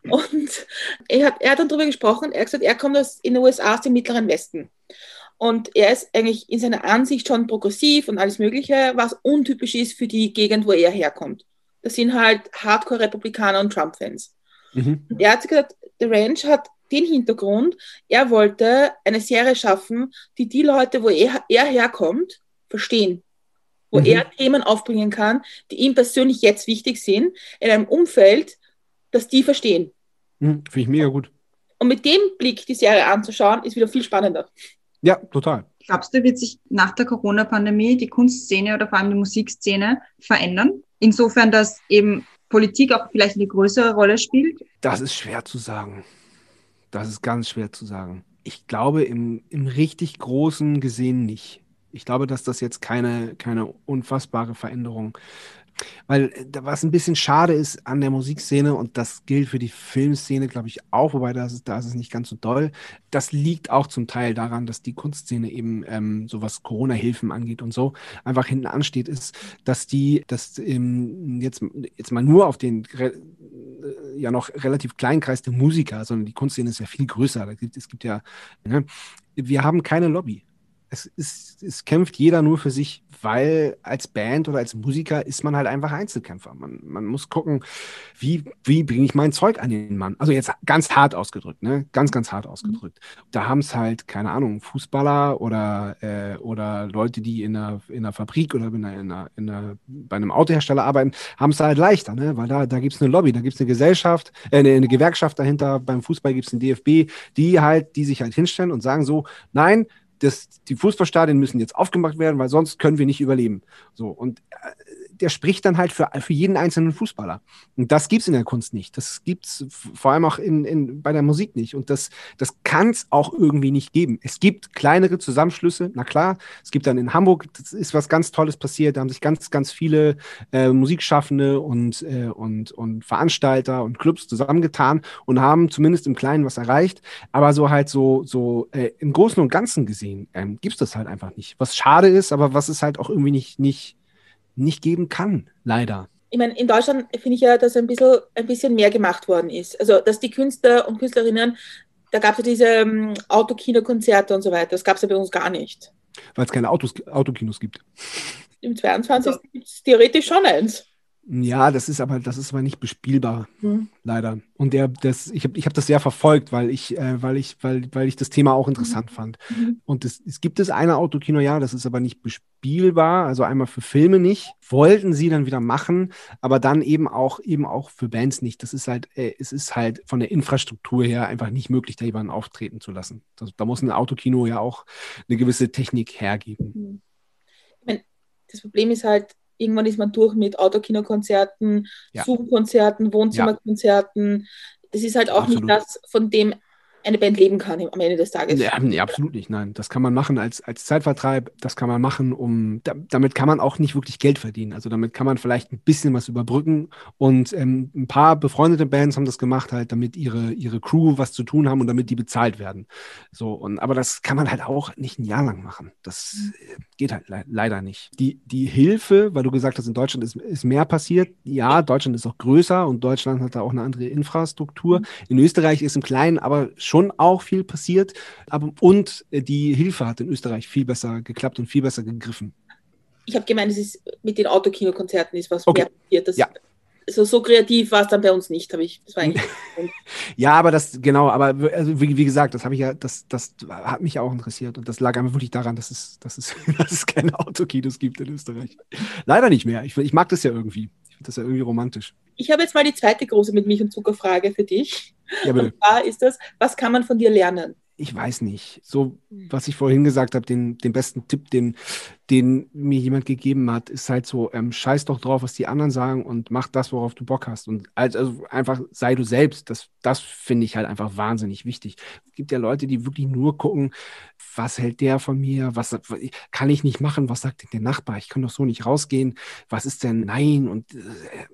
Und er hat, er hat dann darüber gesprochen, er hat gesagt, er kommt aus, in den U S A aus dem Mittleren Westen. Und er ist eigentlich in seiner Ansicht schon progressiv und alles Mögliche, was untypisch ist für die Gegend, wo er herkommt. Das sind halt Hardcore-Republikaner und Trump-Fans. Mhm. Und er hat gesagt, The Ranch hat den Hintergrund, er wollte eine Serie schaffen, die die Leute, wo er, er herkommt, verstehen. Wo mhm. er Themen aufbringen kann, die ihm persönlich jetzt wichtig sind, in einem Umfeld, das die verstehen. Mhm. Finde ich mega gut. Und mit dem Blick die Serie anzuschauen, ist wieder viel spannender. Ja, total. Glaubst du, wird sich nach der Corona-Pandemie die Kunstszene oder vor allem die Musikszene verändern? Insofern, dass eben Politik auch vielleicht eine größere Rolle spielt? Das ist schwer zu sagen. Das ist ganz schwer zu sagen. Ich glaube, im, im richtig Großen gesehen nicht. Ich glaube, dass das jetzt keine, keine unfassbare Veränderung ist. Weil was ein bisschen schade ist an der Musikszene, und das gilt für die Filmszene, glaube ich, auch, wobei da ist, da ist es nicht ganz so doll, das liegt auch zum Teil daran, dass die Kunstszene eben, ähm, so was Corona-Hilfen angeht und so, einfach hinten ansteht, ist, dass die, dass ähm, jetzt, jetzt mal nur auf den äh, ja noch relativ kleinen Kreis der Musiker, sondern die Kunstszene ist ja viel größer. Da gibt, es gibt ja, ne, wir haben keine Lobby. Es, ist, es kämpft jeder nur für sich, weil als Band oder als Musiker ist man halt einfach Einzelkämpfer. Man, man muss gucken, wie, wie bringe ich mein Zeug an den Mann. Also jetzt ganz hart ausgedrückt, ne? Ganz, ganz hart ausgedrückt. Mhm. Da haben es halt, keine Ahnung, Fußballer oder, äh, oder Leute, die in einer, in einer Fabrik oder in einer, in einer, in einer, bei einem Autohersteller arbeiten, haben es halt leichter, ne? Weil da, da gibt es eine Lobby, da gibt es eine Gesellschaft, äh, eine, eine Gewerkschaft dahinter. Beim Fußball gibt es den D F B, die halt, die sich halt hinstellen und sagen so, nein, Das, die Fußballstadien müssen jetzt aufgemacht werden, weil sonst können wir nicht überleben. So, und äh, der spricht dann halt für, für jeden einzelnen Fußballer. Und das gibt es in der Kunst nicht. Das gibt es vor allem auch in, in, bei der Musik nicht. Und das, das kann es auch irgendwie nicht geben. Es gibt kleinere Zusammenschlüsse, na klar. Es gibt dann in Hamburg, das ist was ganz Tolles passiert. Da haben sich ganz, ganz viele äh, Musikschaffende und, äh, und, und Veranstalter und Clubs zusammengetan und haben zumindest im Kleinen was erreicht. Aber so halt so, so äh, im Großen und Ganzen gesehen ähm, gibt es das halt einfach nicht. Was schade ist, aber was es halt auch irgendwie nicht, nicht nicht geben kann, leider. Ich meine, in Deutschland finde ich ja, dass ein bisschen, ein bisschen mehr gemacht worden ist. Also, dass die Künstler und Künstlerinnen, da gab es ja diese um, Autokino-Konzerte und so weiter, das gab es ja bei uns gar nicht. Weil es keine Autos, Autokinos gibt. Im zweiundzwanzigsten gibt es theoretisch schon eins. Ja, das ist aber, das ist aber nicht bespielbar, Hm. leider. Und der, das, ich habe ich hab das sehr verfolgt, weil ich, äh, weil ich, weil, weil ich das Thema auch interessant fand. Mhm. Und es, es gibt es eine Autokino, ja, das ist aber nicht bespielbar, also einmal für Filme nicht. Wollten sie dann wieder machen, aber dann eben auch, eben auch für Bands nicht. Das ist halt, äh, es ist halt von der Infrastruktur her einfach nicht möglich, da jemanden auftreten zu lassen. Das, da muss ein Autokino ja auch eine gewisse Technik hergeben. Mhm. Ich mein, das Problem ist halt, irgendwann ist man durch mit Autokinokonzerten, Ja. Zoom-Konzerten, Wohnzimmerkonzerten. Das ist halt auch Absolut. nicht das, von dem eine Band leben kann am Ende des Tages. Nee, nee, absolut nicht, nein. Das kann man machen als, als Zeitvertreib, das kann man machen, um, da, damit kann man auch nicht wirklich Geld verdienen. Also damit kann man vielleicht ein bisschen was überbrücken und ähm, ein paar befreundete Bands haben das gemacht halt, damit ihre, ihre Crew was zu tun haben und damit die bezahlt werden. So, und, aber das kann man halt auch nicht ein Jahr lang machen. Das äh, geht halt le leider nicht. Die, die Hilfe, weil du gesagt hast, in Deutschland ist, ist mehr passiert. Ja, Deutschland ist auch größer und Deutschland hat da auch eine andere Infrastruktur. In Österreich ist im Kleinen aber schon auch viel passiert. Aber, und die Hilfe hat in Österreich viel besser geklappt und viel besser gegriffen. Ich habe gemeint, es ist mit den Autokinokonzerten ist was Okay. mehr passiert. Das, Ja. so, so kreativ war es dann bei uns nicht, habe ich. Das war eigentlich Ja, aber das, genau, aber also wie, wie gesagt, das habe ich ja, das, das hat mich auch interessiert und das lag einfach wirklich daran, dass es, dass es, dass es keine Autokinos gibt in Österreich. Leider nicht mehr. Ich, ich mag das ja irgendwie. Ich finde das ja irgendwie romantisch. Ich habe jetzt mal die zweite große mit Milch und Zucker Frage für dich. Ja, bitte. Und zwar ist das, was kann man von dir lernen? Ich weiß nicht. So, was ich vorhin gesagt habe, den, den besten Tipp, den, den mir jemand gegeben hat, ist halt so, ähm, scheiß doch drauf, was die anderen sagen und mach das, worauf du Bock hast. Und also einfach sei du selbst. Das, das finde ich halt einfach wahnsinnig wichtig. Es gibt ja Leute, die wirklich nur gucken, was hält der von mir, was kann ich nicht machen, was sagt denn der Nachbar? Ich kann doch so nicht rausgehen. Was ist denn nein? Und äh,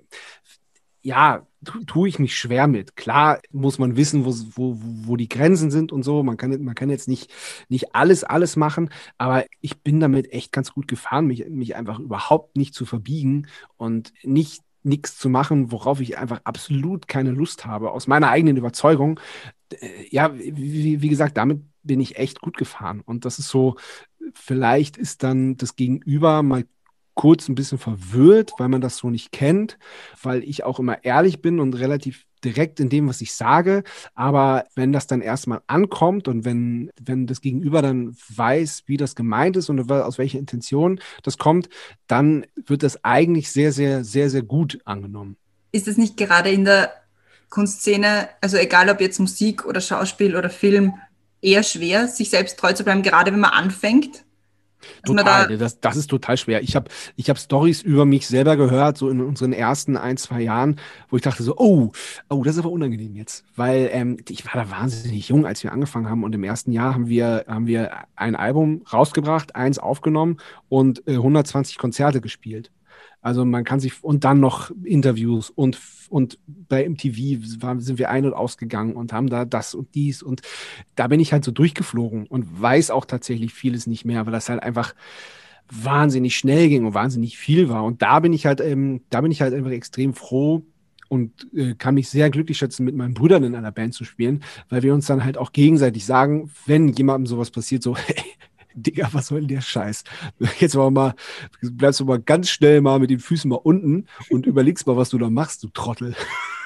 ja, tue ich mich schwer mit. Klar muss man wissen, wo, wo, wo die Grenzen sind und so. Man kann, man kann jetzt nicht, nicht alles, alles machen, aber ich bin damit echt ganz gut gefahren, mich, mich einfach überhaupt nicht zu verbiegen und nicht nichts zu machen, worauf ich einfach absolut keine Lust habe, aus meiner eigenen Überzeugung. Ja, wie, wie gesagt, damit bin ich echt gut gefahren. Und das ist so, vielleicht ist dann das Gegenüber mal kurz ein bisschen verwirrt, weil man das so nicht kennt, weil ich auch immer ehrlich bin und relativ direkt in dem, was ich sage. Aber wenn das dann erstmal ankommt und wenn, wenn das Gegenüber dann weiß, wie das gemeint ist und aus welcher Intention das kommt, dann wird das eigentlich sehr, sehr, sehr, sehr gut angenommen. Ist es nicht gerade in der Kunstszene, also egal ob jetzt Musik oder Schauspiel oder Film, eher schwer, sich selbst treu zu bleiben, gerade wenn man anfängt? Also total, da das, das ist total schwer. Ich habe ich hab Storys über mich selber gehört, so in unseren ersten ein, zwei Jahren, wo ich dachte so, oh, oh, das ist aber unangenehm jetzt. Weil ähm, ich war da wahnsinnig jung, als wir angefangen haben und im ersten Jahr haben wir, haben wir ein Album rausgebracht, eins aufgenommen und äh, hundertzwanzig Konzerte gespielt. Also man kann sich, und dann noch Interviews und, und bei M T V war, sind wir ein- und ausgegangen und haben da das und dies und da bin ich halt so durchgeflogen und weiß auch tatsächlich vieles nicht mehr, weil das halt einfach wahnsinnig schnell ging und wahnsinnig viel war. Und da bin ich halt, ähm, da bin ich halt einfach extrem froh und äh, kann mich sehr glücklich schätzen, mit meinen Brüdern in einer Band zu spielen, weil wir uns dann halt auch gegenseitig sagen, wenn jemandem sowas passiert, so, hey, Digga, was soll denn der Scheiß? Jetzt mal, mal, bleibst du mal ganz schnell mal mit den Füßen mal unten und überlegst mal, was du da machst, du Trottel.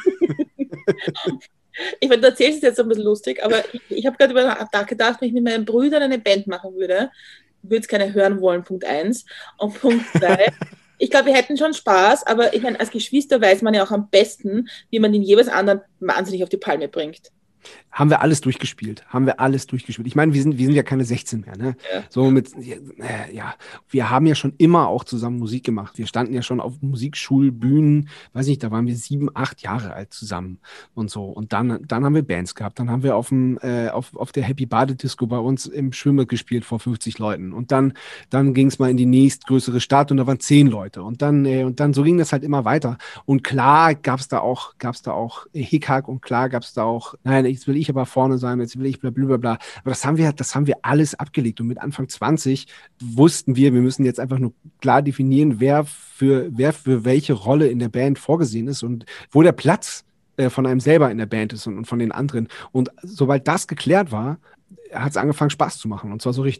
Ich meine, du erzählst es jetzt ein bisschen lustig, aber ich, ich habe gerade über nachgedacht, wenn ich mit meinen Brüdern eine Band machen würde, würde es keine hören wollen, Punkt eins. Und Punkt zwei, ich glaube, wir hätten schon Spaß, aber ich meine, als Geschwister weiß man ja auch am besten, wie man den jeweils anderen wahnsinnig auf die Palme bringt. Haben wir alles durchgespielt. Haben wir alles durchgespielt. Ich meine, wir sind, wir sind ja keine sechzehn mehr, ne? Ja. So mit, äh, ja, wir haben ja schon immer auch zusammen Musik gemacht. Wir standen ja schon auf Musikschulbühnen, weiß nicht, da waren wir sieben, acht Jahre alt zusammen und so. Und dann, dann haben wir Bands gehabt. Dann haben wir auf dem, äh, auf, auf der Happy Badedisco bei uns im Schwimmbad gespielt vor fünfzig Leuten. Und dann, dann ging es mal in die nächstgrößere Stadt und da waren zehn Leute. Und dann, äh, und dann so ging das halt immer weiter. Und klar gab es da auch, gab es da auch Hickhack und klar gab es da auch, nein, jetzt will ich aber vorne sein, jetzt will ich bla bla bla. Aber das haben wir, das haben wir alles abgelegt. Und mit Anfang zwanzig wussten wir, wir müssen jetzt einfach nur klar definieren, wer für, wer für welche Rolle in der Band vorgesehen ist und wo der Platz äh, von einem selber in der Band ist und, und von den anderen. Und sobald das geklärt war, hat es angefangen, Spaß zu machen. Und zwar so richtig.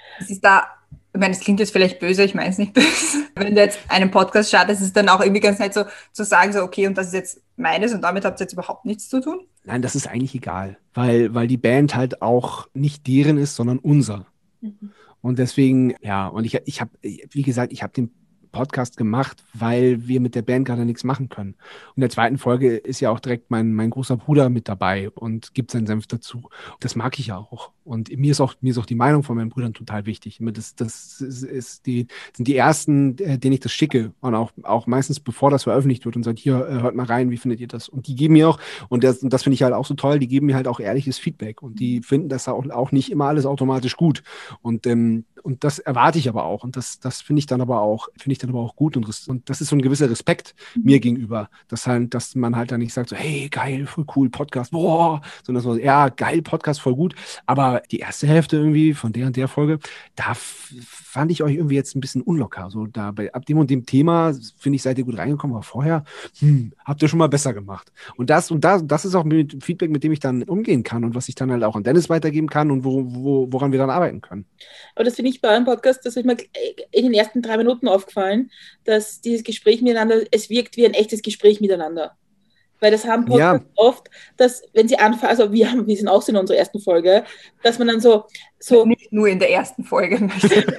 Es ist da, ich meine, es klingt jetzt vielleicht böse, ich meine es nicht böse. Wenn du jetzt einen Podcast startest, ist es dann auch irgendwie ganz nett so zu sagen, so okay, und das ist jetzt meines und damit habt ihr jetzt überhaupt nichts zu tun? Nein, das ist eigentlich egal, weil, weil die Band halt auch nicht deren ist, sondern unser. Mhm. Und deswegen, ja, und ich, ich habe, wie gesagt, ich habe den Podcast gemacht, weil wir mit der Band gerade nichts machen können. Und in der zweiten Folge ist ja auch direkt mein, mein großer Bruder mit dabei und gibt seinen Senf dazu. Das mag ich ja auch. Und mir ist auch, mir ist auch die Meinung von meinen Brüdern total wichtig. Das, das ist, ist die, sind die ersten, denen ich das schicke. Und auch, auch meistens, bevor das veröffentlicht wird und sagt, hier, hört mal rein, wie findet ihr das? Und die geben mir auch, und das, und das finde ich halt auch so toll, die geben mir halt auch ehrliches Feedback. Und die finden das auch, auch nicht immer alles automatisch gut. Und, ähm, und das erwarte ich aber auch. Und das, das finde ich dann aber auch, finde ich dann aber auch gut. Und, und das ist so ein gewisser Respekt mhm. mir gegenüber, dass halt, dass man halt dann nicht sagt, so, hey, geil, voll cool, Podcast, boah, sondern so, ja, geil, Podcast, voll gut. Aber die erste Hälfte irgendwie von der und der Folge, da f- fand ich euch irgendwie jetzt ein bisschen unlocker. So, da bei, ab dem und dem Thema, finde ich, seid ihr gut reingekommen, aber vorher, hm, habt ihr schon mal besser gemacht. Und das, und das, das ist auch mit Feedback, mit dem ich dann umgehen kann und was ich dann halt auch an Dennis weitergeben kann und wo, wo, woran wir dann arbeiten können. Aber das finde ich bei eurem Podcast, das ist mir in den ersten drei Minuten aufgefallen, dass dieses Gespräch miteinander, es wirkt wie ein echtes Gespräch miteinander. Weil das haben Podcasts ja. oft, dass, wenn sie anfangen, also wir, haben, wir sind auch so in unserer ersten Folge, dass man dann so... so nicht nur in der ersten Folge.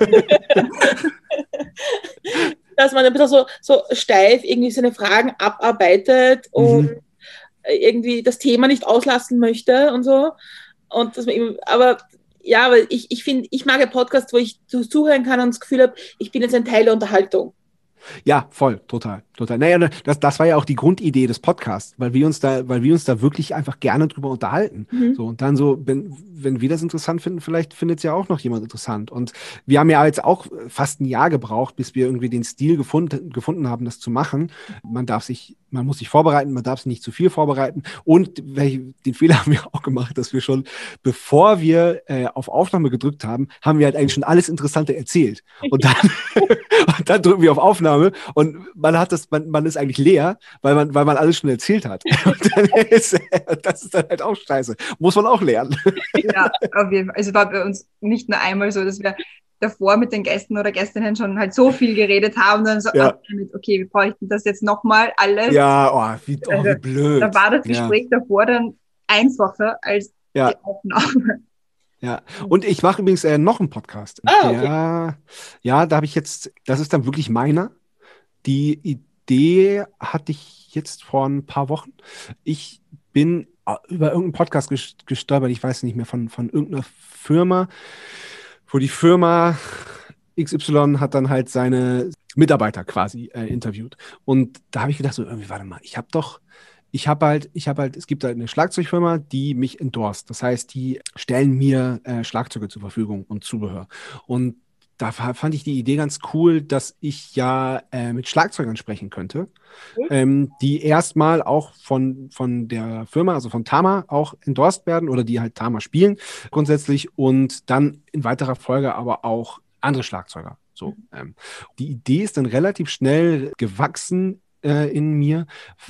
Dass man ein bisschen so, so steif irgendwie seine Fragen abarbeitet mhm. und irgendwie das Thema nicht auslassen möchte und so. Und dass man eben, aber ja, aber ich, ich finde, ich mag ja Podcasts, wo ich zuhören kann und das Gefühl habe, ich bin jetzt ein Teil der Unterhaltung. Ja, voll, total, total. Naja, das, das war ja auch die Grundidee des Podcasts, weil wir uns da, weil wir uns da wirklich einfach gerne drüber unterhalten. Mhm. So, und dann so, wenn, wenn wir das interessant finden, vielleicht findet es ja auch noch jemand interessant. Und wir haben ja jetzt auch fast ein Jahr gebraucht, bis wir irgendwie den Stil gefunden, gefunden haben, das zu machen. Man darf sich, man muss sich vorbereiten, man darf sich nicht zu viel vorbereiten. Und den Fehler haben wir auch gemacht, dass wir schon, bevor wir äh, auf Aufnahme gedrückt haben, haben wir halt eigentlich schon alles Interessante erzählt. Und dann, und dann drücken wir auf Aufnahme. Und man hat das, man, man ist eigentlich leer, weil man, weil man alles schon erzählt hat. Und dann ist, das ist dann halt auch scheiße. Muss man auch lernen. Ja, auf jeden Fall. Also war bei uns nicht nur einmal so, dass wir davor mit den Gästen oder Gästinnen schon halt so viel geredet haben und dann so, ja. mit, okay, wir bräuchten das jetzt nochmal alles. Ja, oh, wie, oh, wie blöd. Da war das Gespräch ja. davor dann einfacher als ja. die Aufnahme. Ja, und ich mache übrigens äh, noch einen Podcast. Ah, okay. Ja, ja, da habe ich jetzt, das ist dann wirklich meiner. Die Idee hatte ich jetzt vor ein paar Wochen. Ich bin über irgendeinen Podcast gestolpert, ich weiß nicht mehr, von, von irgendeiner Firma, wo die Firma X Y hat dann halt seine Mitarbeiter quasi äh, interviewt. Und da habe ich gedacht, so irgendwie, warte mal, ich habe doch, ich habe halt, ich habe halt, es gibt halt eine Schlagzeugfirma, die mich endorst. Das heißt, die stellen mir äh, Schlagzeuge zur Verfügung und Zubehör. Und da fand ich die Idee ganz cool, dass ich ja äh, mit Schlagzeugern sprechen könnte, mhm. ähm, die erstmal auch von, von der Firma, also von Tama, auch endorsed werden oder die halt Tama spielen grundsätzlich und dann in weiterer Folge aber auch andere Schlagzeuger. So, mhm. ähm, die Idee ist dann relativ schnell gewachsen äh, in mir,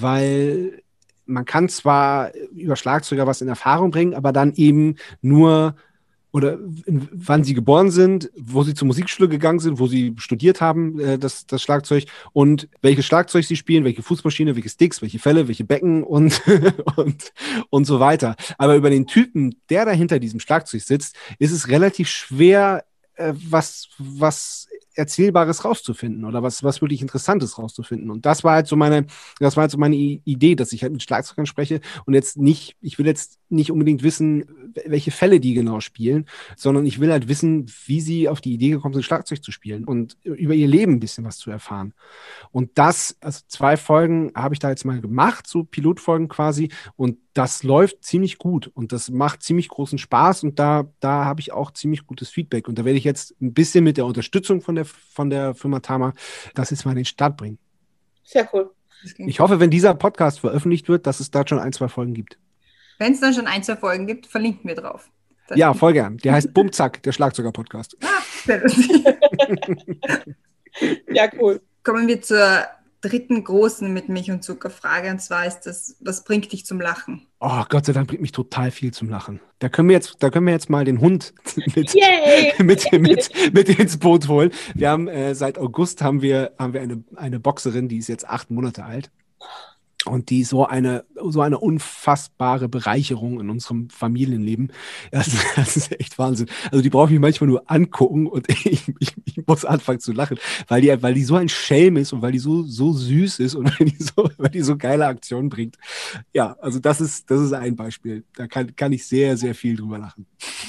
weil man kann zwar über Schlagzeuger was in Erfahrung bringen, aber dann eben nur oder in, wann sie geboren sind, wo sie zur Musikschule gegangen sind, wo sie studiert haben, äh, das, das Schlagzeug und welches Schlagzeug sie spielen, welche Fußmaschine, welche Sticks, welche Fälle, welche Becken und, und, und so weiter. Aber über den Typen, der da hinter diesem Schlagzeug sitzt, ist es relativ schwer, äh, was, was Erzählbares rauszufinden oder was, was wirklich Interessantes rauszufinden. Und das war halt so meine, das war halt so meine Idee, dass ich halt mit Schlagzeugern spreche und jetzt nicht, ich will jetzt nicht unbedingt wissen, welche Fälle die genau spielen, sondern ich will halt wissen, wie sie auf die Idee gekommen sind, Schlagzeug zu spielen und über ihr Leben ein bisschen was zu erfahren. Und das, also zwei Folgen habe ich da jetzt mal gemacht, so Pilotfolgen quasi, und das läuft ziemlich gut und das macht ziemlich großen Spaß und da, da habe ich auch ziemlich gutes Feedback und da werde ich jetzt ein bisschen mit der Unterstützung von der, von der Firma Tama das jetzt mal in den Start bringen. Sehr cool. Ich hoffe, wenn dieser Podcast veröffentlicht wird, dass es da schon ein, zwei Folgen gibt. Wenn es dann schon ein, zwei Folgen gibt, verlinken wir drauf. Das ja, voll gern. Der heißt Bumzack, der Schlagzeuger-Podcast. Ah, sehr lustig. Ja, cool. Kommen wir zur dritten großen mit Milch und Zucker Frage, und zwar ist das, was bringt dich zum Lachen? Oh, Gott sei Dank bringt mich total viel zum Lachen. Da können wir jetzt, da können wir jetzt mal den Hund mit, Yay! mit, mit, mit ins Boot holen. Wir haben äh, seit August haben wir, haben wir eine, eine Boxerin, die ist jetzt acht Monate alt. Und die so eine, so eine unfassbare Bereicherung in unserem Familienleben. Das, das ist echt Wahnsinn. Also die brauche ich manchmal nur angucken und ich, ich, ich muss anfangen zu lachen, weil die, weil die so ein Schelm ist und weil die so, so süß ist und weil die so, weil die so geile Aktionen bringt. Ja, also das ist, das ist ein Beispiel. Da kann, kann ich sehr, sehr viel drüber lachen.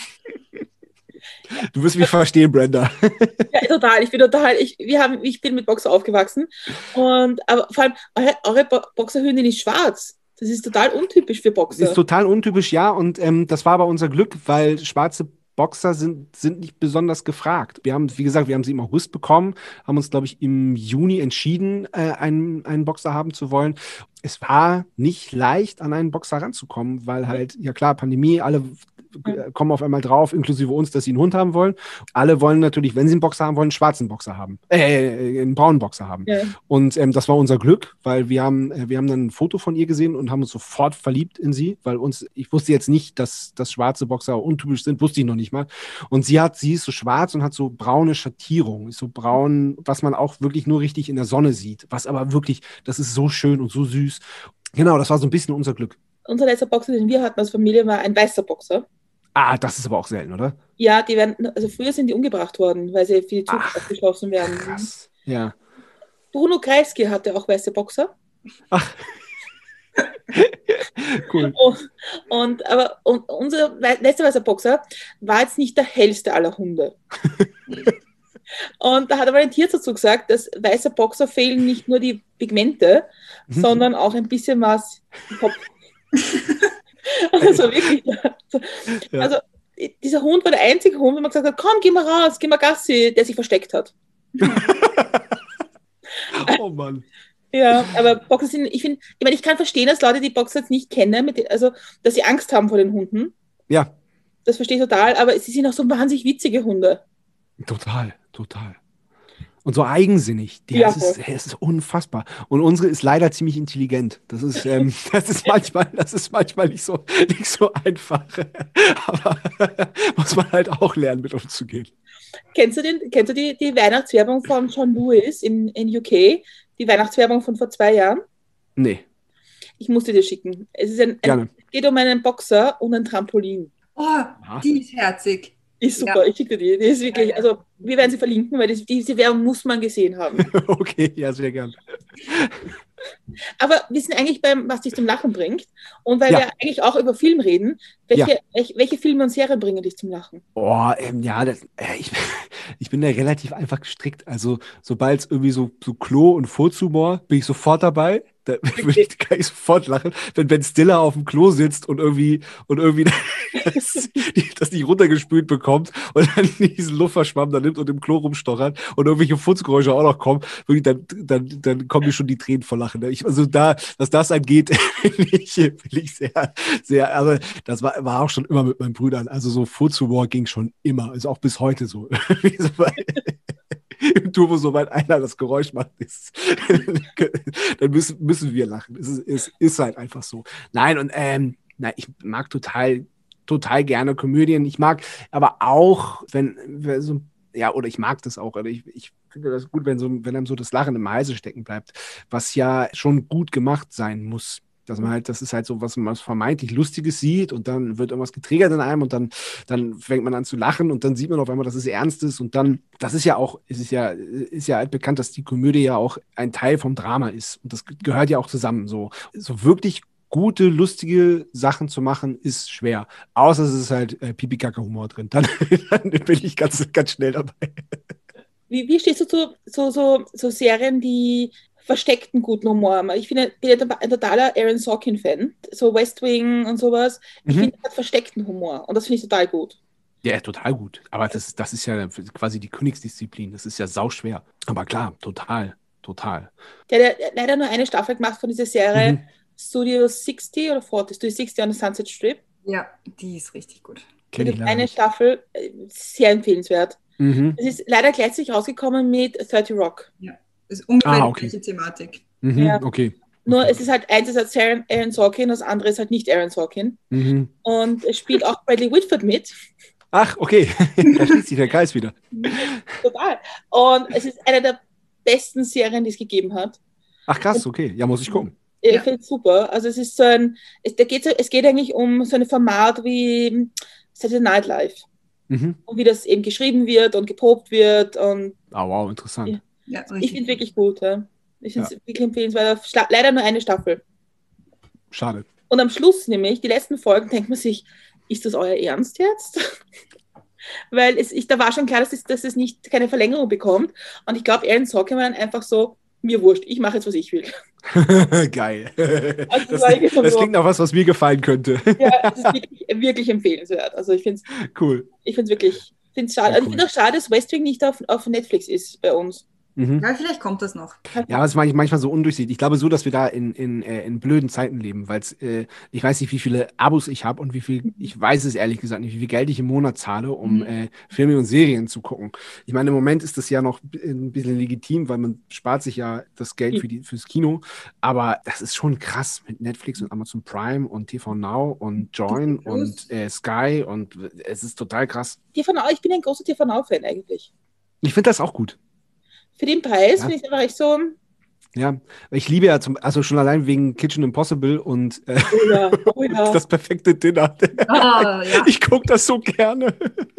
Du wirst mich verstehen, Brenda. Ja, total. Ich bin total, ich, wir haben, ich bin mit Boxer aufgewachsen. Und, aber vor allem, eure, eure Bo- Boxerhündin ist schwarz. Das ist total untypisch für Boxer. Ist total untypisch, ja. Und ähm, das war aber unser Glück, weil schwarze Boxer sind, sind nicht besonders gefragt. Wir haben, wie gesagt, wir haben sie im August bekommen, haben uns, glaube ich, im Juni entschieden, äh, einen, einen Boxer haben zu wollen. Es war nicht leicht, an einen Boxer ranzukommen, weil halt, ja klar, Pandemie, alle kommen auf einmal drauf, inklusive uns, dass sie einen Hund haben wollen. Alle wollen natürlich, wenn sie einen Boxer haben wollen, einen schwarzen Boxer haben. Äh, einen braunen Boxer haben. Ja. Und ähm, das war unser Glück, weil wir haben, äh, wir haben dann ein Foto von ihr gesehen und haben uns sofort verliebt in sie, weil uns, ich wusste jetzt nicht, dass, dass schwarze Boxer untypisch sind, wusste ich noch nicht mal. Und sie hat, sie ist so schwarz und hat so braune Schattierungen, ist so braun, was man auch wirklich nur richtig in der Sonne sieht. Was aber wirklich, das ist so schön und so süß. Genau, das war so ein bisschen unser Glück. Unser letzter Boxer, den wir hatten als Familie, war ein weißer Boxer. Ah, das ist aber auch selten, oder? Ja, die werden, also früher sind die umgebracht worden, weil sie für die Zukunft abgeschossen werden. Krass, ja. Bruno Kreisky hatte auch weiße Boxer. Ach. Cool. Und, und, aber und unser letzter weißer Boxer war jetzt nicht der hellste aller Hunde. Und da hat aber ein Tierarzt dazu gesagt, dass weiße Boxer fehlen nicht nur die Pigmente, mhm. sondern auch ein bisschen was im Kopf. Also wirklich. Ja. Also dieser Hund war der einzige Hund, wo man gesagt hat, komm, geh mal raus, geh mal Gassi, der sich versteckt hat. Oh Mann. Ja, aber Boxer sind, ich finde, ich meine, ich kann verstehen, dass Leute die Boxer jetzt nicht kennen, mit den, also dass sie Angst haben vor den Hunden. Ja. Das verstehe ich total, aber sie sind auch so wahnsinnig witzige Hunde. Total, total. Und so eigensinnig. Der, ja, das, ist, das ist unfassbar. Und unsere ist leider ziemlich intelligent. Das ist, ähm, das ist manchmal, das ist manchmal nicht so, nicht so einfach. Aber muss man halt auch lernen, mit umzugehen. Kennst du, den, kennst du die, die Weihnachtswerbung von John Lewis in, in U K? Die Weihnachtswerbung von vor zwei Jahren? Nee. Ich muss dir das schicken. Es ist ein, ein, es geht um einen Boxer und ein Trampolin. Oh, die ist herzig. Ist super, ja. Ich schicke dir die. Die ist wirklich, ja, ja. Also wir werden sie verlinken, weil das, diese Werbung muss man gesehen haben. Okay, ja, sehr gern. Aber wir sind eigentlich beim, was dich zum Lachen bringt. Und weil ja. wir eigentlich auch über Film reden, welche, ja. welche, welche Filme und Serien bringen dich zum Lachen? Oh, ähm, ja, das, äh, ich, ich bin da relativ einfach gestrickt. Also sobald es irgendwie so, so Klo- und Furzhumor, bin ich sofort dabei. Da okay. kann ich sofort lachen, wenn Ben Stiller auf dem Klo sitzt und irgendwie und irgendwie das, das nicht runtergespült bekommt und dann diesen Luftverschwamm da nimmt und im Klo rumstochert und irgendwelche Furzgeräusche auch noch kommen, wirklich, dann, dann, dann kommen mir schon die Tränen vor Lachen. Ich, also da, was das angeht, bin ich, bin ich sehr, sehr, also das war, war auch schon immer mit meinen Brüdern. Also so Furzhumor ging schon immer, ist auch bis heute so. Im Turbo, sobald einer das Geräusch macht, ist, dann müssen, müssen wir lachen. Es ist, es ist halt einfach so. Nein, und ähm, na, ich mag total, total gerne Komödien. Ich mag aber auch, wenn, wenn so, ja, oder ich mag das auch, oder ich, ich finde das gut, wenn, so, wenn einem so das Lachen im Halse stecken bleibt, was ja schon gut gemacht sein muss. Dass man halt, das ist halt so, was man vermeintlich Lustiges sieht und dann wird irgendwas getriggert in einem und dann, dann fängt man an zu lachen und dann sieht man auf einmal, dass es ernst ist und dann, das ist ja auch, es ist ja, ist ja halt bekannt, dass die Komödie ja auch ein Teil vom Drama ist und das gehört ja auch zusammen. So, so wirklich gute, lustige Sachen zu machen, ist schwer. Außer es ist halt äh, Pipi-Kacke-Humor drin. Dann, dann bin ich ganz, ganz schnell dabei. Wie, wie stehst du zu so, so, so Serien, die versteckten guten Humor haben? Ich finde, bin ja ein totaler Aaron Sorkin-Fan. So West Wing und sowas. Ich mhm. finde, er hat versteckten Humor. Und das finde ich total gut. Ja, total gut. Aber das, das ist ja quasi die Königsdisziplin. Das ist ja sauschwer. Aber klar, total, total. Der hat leider nur eine Staffel gemacht von dieser Serie mhm. Studio sechzig oder vierzig, Studio sechzig on the Sunset Strip. Ja, die ist richtig gut. Kenn ich eine nicht. Staffel, sehr empfehlenswert. Mhm. Es ist leider gleichzeitig rausgekommen mit thirty Rock. Ja. Das ist ungefähr Ah, die okay. gleiche Thematik. Mhm, Ja. okay. Nur okay. es ist halt, eins ist halt Aaron, Aaron Sorkin, das andere ist halt nicht Aaron Sorkin. Mhm. Und es spielt auch Bradley Whitford mit. Ach, okay. Da schließt sich der Kreis wieder. Total. Und es ist eine der besten Serien, die es gegeben hat. Ach, krass, okay. Ja, muss ich gucken. Ich Ja. finde es super. Also es ist so ein, es, da geht's, es geht eigentlich um so ein Format wie Saturday Night Live. Mhm. Und wie das eben geschrieben wird und geprobt wird. Und Oh, wow, interessant. Ja, ich richtig. finde es wirklich gut. Ja. Ich finde es wirklich empfehlenswert. Schla- Leider nur eine Staffel. Schade. Und am Schluss nämlich, die letzten Folgen, denkt man sich, ist das euer Ernst jetzt? Weil es, ich, da war schon klar, dass es, dass es nicht keine Verlängerung bekommt. Und ich glaube, Aaron Sorkin war dann einfach so, mir wurscht, ich mache jetzt, was ich will. Geil. Also Das, das war irgendwie so- das klingt nach was, was mir gefallen könnte. Ja, es ist wirklich, wirklich empfehlenswert. Also ich finde es Cool. ich find's wirklich, find's schade. Ja, Also ich cool. finde auch schade, dass West Wing nicht auf, auf Netflix ist bei uns. Mhm. Ja, vielleicht kommt das noch. Ja, aber es ist manch- manchmal so undurchsichtig. Ich glaube so, dass wir da in, in, äh, in blöden Zeiten leben, weil äh, ich weiß nicht, wie viele Abos ich habe und wie viel, ich weiß es ehrlich gesagt nicht, wie viel Geld ich im Monat zahle, um Mhm. äh, Filme und Serien zu gucken. Ich meine, im Moment ist das ja noch b- ein bisschen legitim, weil man spart sich ja das Geld für die, fürs Kino, aber das ist schon krass mit Netflix und Amazon Prime und T V Now und Join Disney Plus. und äh, Sky und es ist total krass. T V Now, ich bin ein großer T V Now-Fan eigentlich. Ich finde das auch gut. Für den Preis Ja. finde ich es einfach echt so, Ja, ich liebe ja zum, also schon allein wegen Kitchen Impossible und äh, oh ja, oh ja. das perfekte Dinner. Ah, ja. Ich gucke das so gerne.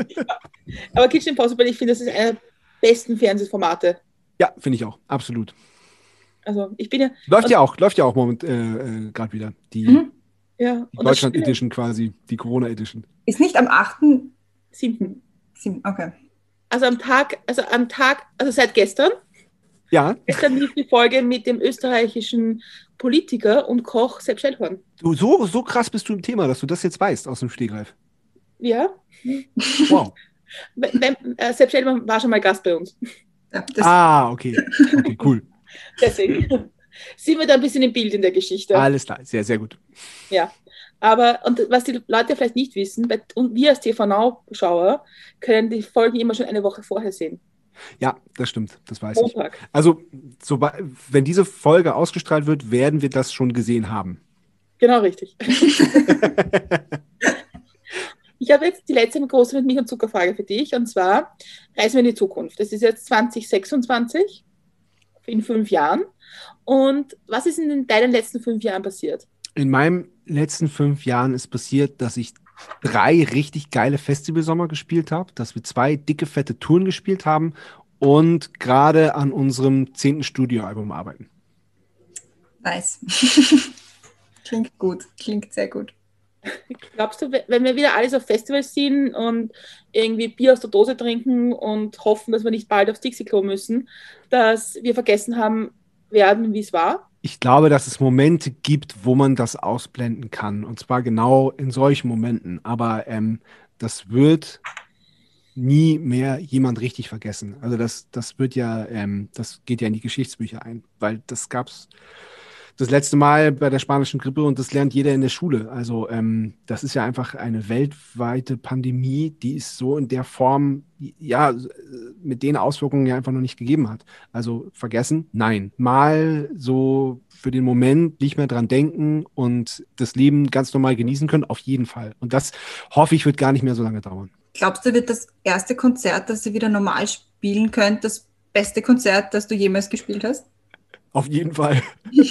Aber Kitchen Impossible, ich finde, das ist einer der besten Fernsehformate. Ja, finde ich auch, absolut. Also ich bin ja, Läuft Und- ja auch, läuft ja auch moment äh, äh, gerade wieder. Die, Mhm. ja, die und das Deutschland Schöne- Edition quasi, die Corona Edition. Ist nicht am achten siebten. siebten Okay. Also am Tag, also am Tag, also seit gestern, Ja, gestern lief die Folge mit dem österreichischen Politiker und Koch Sepp Schellhorn. du, so, so krass bist du im Thema, dass du das jetzt weißt aus dem Stegreif. Ja, Wow. wenn, wenn, äh, Sepp Schellhorn war schon mal Gast bei uns. Ja, das, Ah, okay. Okay, cool. Deswegen sind wir da ein bisschen im Bild in der Geschichte. Alles klar, sehr, sehr gut. Ja, aber und was die Leute vielleicht nicht wissen, bei, und wir als T V Now-Schauer können die Folgen immer schon eine Woche vorher sehen. Ja, das stimmt, das weiß ich. Montag. Also, so, wenn diese Folge ausgestrahlt wird, werden wir das schon gesehen haben. Genau richtig. Ich habe jetzt die letzte große mit Milch und Zuckerfrage für dich, und zwar reisen wir in die Zukunft. Das ist jetzt zwanzig sechsundzwanzig, in fünf Jahren. Und was ist in deinen letzten fünf Jahren passiert? In meinen letzten fünf Jahren ist passiert, dass ich drei richtig geile Festivalsommer gespielt habe, dass wir zwei dicke, fette Touren gespielt haben und gerade an unserem zehnten Studioalbum arbeiten. nice. Klingt gut. Klingt sehr gut. Glaubst du, wenn wir wieder alles auf Festivals sind und irgendwie Bier aus der Dose trinken und hoffen, dass wir nicht bald aufs Dixie-Klo müssen, dass wir vergessen haben werden, wie es war? Ich glaube, dass es Momente gibt, wo man das ausblenden kann. Und zwar genau in solchen Momenten. Aber ähm, das wird nie mehr jemand richtig vergessen. Also das, das wird ja, ähm, das geht ja in die Geschichtsbücher ein, weil das gab's das letzte Mal bei der spanischen Grippe und das lernt jeder in der Schule. Also ähm, das ist ja einfach eine weltweite Pandemie, die es so in der Form, ja, mit den Auswirkungen ja einfach noch nicht gegeben hat. Also vergessen? Nein. Mal so für den Moment nicht mehr dran denken und das Leben ganz normal genießen können, auf jeden Fall. Und das, hoffe ich, wird gar nicht mehr so lange dauern. Glaubst du, wird das erste Konzert, das ihr wieder normal spielen könnt, das beste Konzert, das du jemals gespielt hast? Auf jeden Fall.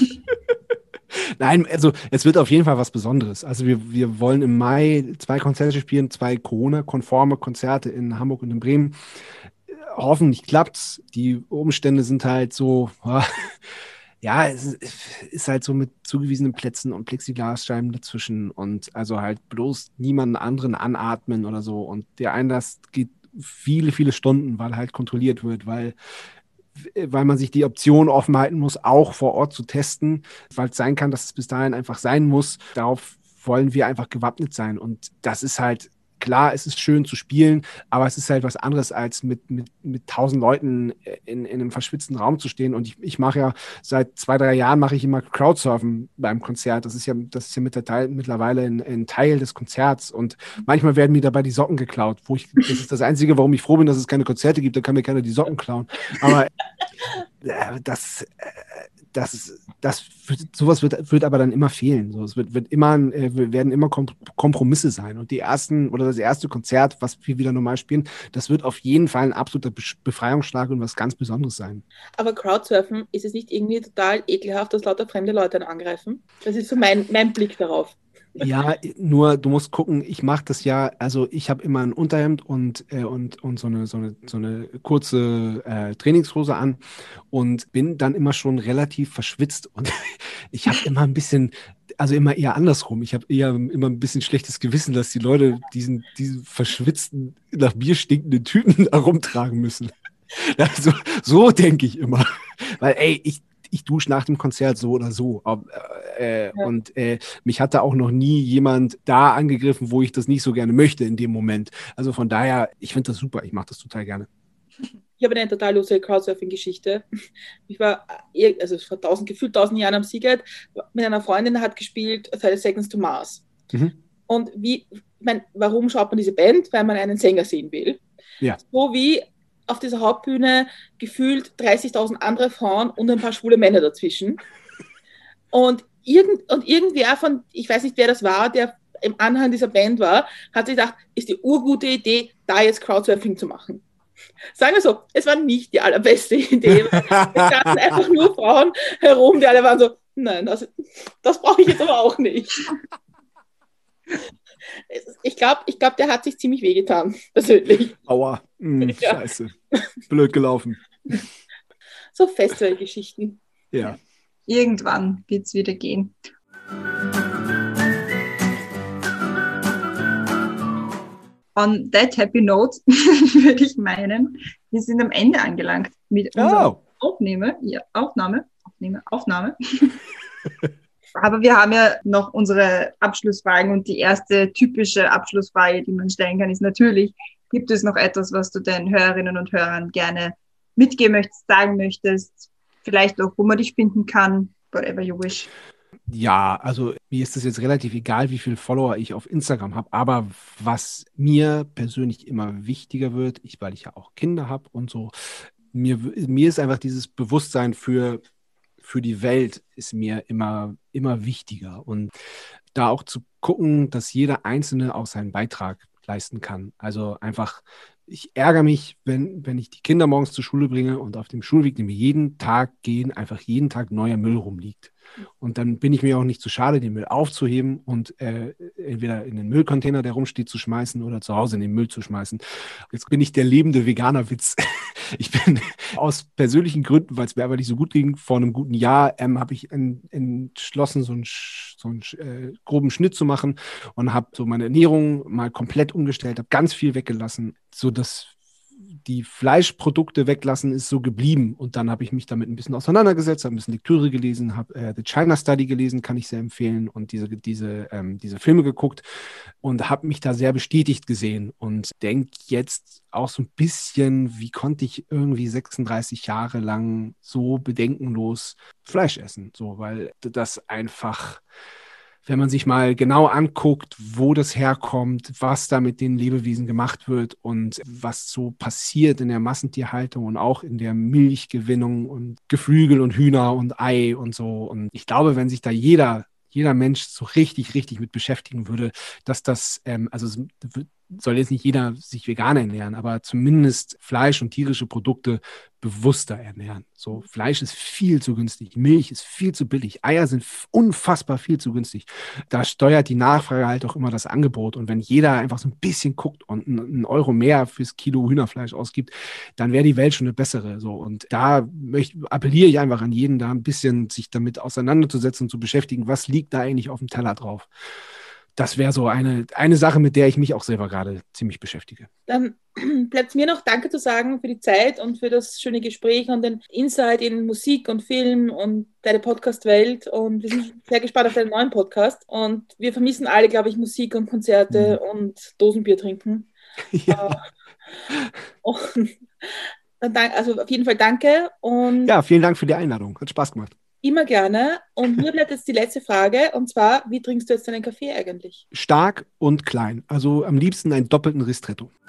Nein, also es wird auf jeden Fall was Besonderes. Also wir, wir wollen im Mai zwei Konzerte spielen, zwei Corona-konforme Konzerte in Hamburg und in Bremen. Hoffentlich klappt's. Die Umstände sind halt so, ja, es ist halt so mit zugewiesenen Plätzen und Plexiglasscheiben dazwischen und also halt bloß niemanden anderen anatmen oder so. Und der Einlass geht viele, viele Stunden, weil halt kontrolliert wird, weil weil man sich die Option offen halten muss, auch vor Ort zu testen, weil es sein kann, dass es bis dahin einfach sein muss. Darauf wollen wir einfach gewappnet sein. Und das ist halt, klar, es ist schön zu spielen, aber es ist halt was anderes, als mit, mit, mit tausend Leuten in, in einem verschwitzten Raum zu stehen. Und ich, ich mache ja seit zwei, drei Jahren mache ich immer Crowdsurfen beim Konzert. Das ist ja, das ist ja mit der Teil, mittlerweile ein, ein Teil des Konzerts. Und manchmal werden mir dabei die Socken geklaut. Wo ich, das ist das Einzige, warum ich froh bin, dass es keine Konzerte gibt. Da kann mir keiner die Socken klauen. Aber äh, das, äh, das, das, sowas wird, wird aber dann immer fehlen. So, es wird, wird immer, äh, werden immer Kom- Kompromisse sein. Und die ersten oder das erste Konzert, was wir wieder normal spielen, das wird auf jeden Fall ein absoluter Be- Befreiungsschlag und was ganz Besonderes sein. Aber Crowdsurfen, ist es nicht irgendwie total ekelhaft, dass lauter fremde Leute dann angreifen? Das ist so mein, mein Blick darauf. Ja, nur du musst gucken, ich mache das ja, also ich habe immer ein Unterhemd und, äh, und, und so eine, so eine, so eine kurze äh, Trainingshose an und bin dann immer schon relativ verschwitzt und ich habe immer ein bisschen, also immer eher andersrum, ich habe eher immer ein bisschen schlechtes Gewissen, dass die Leute diesen, diesen verschwitzten, nach Bier stinkenden Typen da rumtragen müssen. Also, so denke ich immer, weil ey, ich ich dusche nach dem Konzert so oder so. Äh, Ja. Und äh, mich hat da auch noch nie jemand da angegriffen, wo ich das nicht so gerne möchte in dem Moment. Also von daher, ich finde das super. Ich mache das total gerne. Ich habe eine total lustige Crowdsurfing-Geschichte. Ich war, also vor tausend, gefühlt tausend Jahren am Seagate, mit einer Freundin, hat gespielt thirty Seconds to Mars. Mhm. Und wie, ich mein, warum schaut man diese Band? Weil man einen Sänger sehen will. Ja. So wie auf dieser Hauptbühne gefühlt dreißigtausend andere Frauen und ein paar schwule Männer dazwischen. Und, irgend, und irgendwer von, ich weiß nicht, wer das war, der im Anhang dieser Band war, hat sich gedacht, ist die urgute Idee, da jetzt Crowdsurfing zu machen. Sagen wir so, es war nicht die allerbeste Idee. Es standen einfach nur Frauen herum, die alle waren so, nein, das, das brauche ich jetzt aber auch nicht. Ich glaube, ich glaub, der hat sich ziemlich wehgetan, persönlich. Aua, mm, Ja. scheiße. Blöd gelaufen. So Festivalgeschichten. Ja. Irgendwann wird es wieder gehen. On that happy note würde ich meinen, wir sind am Ende angelangt mit unserer Oh. Aufnahme. Ja, Aufnahme. Aufnahme. Aufnahme. Aber wir haben ja noch unsere Abschlussfragen und die erste typische Abschlussfrage, die man stellen kann, ist natürlich, gibt es noch etwas, was du den Hörerinnen und Hörern gerne mitgeben möchtest, sagen möchtest, vielleicht auch, wo man dich finden kann, whatever you wish. Ja, also mir ist es jetzt relativ egal, wie viele Follower ich auf Instagram habe, aber was mir persönlich immer wichtiger wird, ich, weil ich ja auch Kinder habe und so, mir, mir ist einfach dieses Bewusstsein für, für die Welt ist mir immer, immer wichtiger und da auch zu gucken, dass jeder Einzelne auch seinen Beitrag leisten kann. Also einfach, ich ärgere mich, wenn, wenn ich die Kinder morgens zur Schule bringe und auf dem Schulweg, den wir jeden Tag gehen, einfach jeden Tag neuer Müll rumliegt. Und dann bin ich mir auch nicht zu schade, den Müll aufzuheben und äh, entweder in den Müllcontainer, der rumsteht, zu schmeißen oder zu Hause in den Müll zu schmeißen. Jetzt bin ich der lebende Veganer-Witz. Ich bin aus persönlichen Gründen, weil es mir einfach nicht so gut ging, vor einem guten Jahr ähm, habe ich en, entschlossen, so einen, so einen äh, groben Schnitt zu machen und habe so meine Ernährung mal komplett umgestellt, habe ganz viel weggelassen, sodass die Fleischprodukte weglassen ist so geblieben. Und dann habe ich mich damit ein bisschen auseinandergesetzt, habe ein bisschen Lektüre gelesen, habe äh, The China Study gelesen, kann ich sehr empfehlen, und diese, diese, ähm, diese Filme geguckt und habe mich da sehr bestätigt gesehen und denke jetzt auch so ein bisschen, wie konnte ich irgendwie sechsunddreißig Jahre lang so bedenkenlos Fleisch essen? So, weil das einfach, wenn man sich mal genau anguckt, wo das herkommt, was da mit den Lebewesen gemacht wird und was so passiert in der Massentierhaltung und auch in der Milchgewinnung und Geflügel und Hühner und Ei und so. Und ich glaube, wenn sich da jeder, jeder Mensch so richtig, richtig mit beschäftigen würde, dass das, ähm, also es soll jetzt nicht jeder sich vegan ernähren, aber zumindest Fleisch und tierische Produkte bewusster ernähren. So, Fleisch ist viel zu günstig, Milch ist viel zu billig, Eier sind unfassbar viel zu günstig. Da steuert die Nachfrage halt auch immer das Angebot. Und wenn jeder einfach so ein bisschen guckt und einen Euro mehr fürs Kilo Hühnerfleisch ausgibt, dann wäre die Welt schon eine bessere. So, und da möchte, appelliere ich einfach an jeden, da ein bisschen sich damit auseinanderzusetzen und zu beschäftigen, was liegt da eigentlich auf dem Teller drauf. Das wäre so eine, eine Sache, mit der ich mich auch selber gerade ziemlich beschäftige. Dann bleibt mir noch Danke zu sagen für die Zeit und für das schöne Gespräch und den Insight in Musik und Film und deine Podcast-Welt. Und wir sind sehr gespannt auf deinen neuen Podcast. Und wir vermissen alle, glaube ich, Musik und Konzerte mhm. und Dosenbier trinken. Ja. Und dann, also auf jeden Fall danke. Und ja, vielen Dank für die Einladung. Hat Spaß gemacht. Immer gerne. Und mir bleibt jetzt die letzte Frage, und zwar, wie trinkst du jetzt deinen Kaffee eigentlich? Stark und klein. Also am liebsten einen doppelten Ristretto.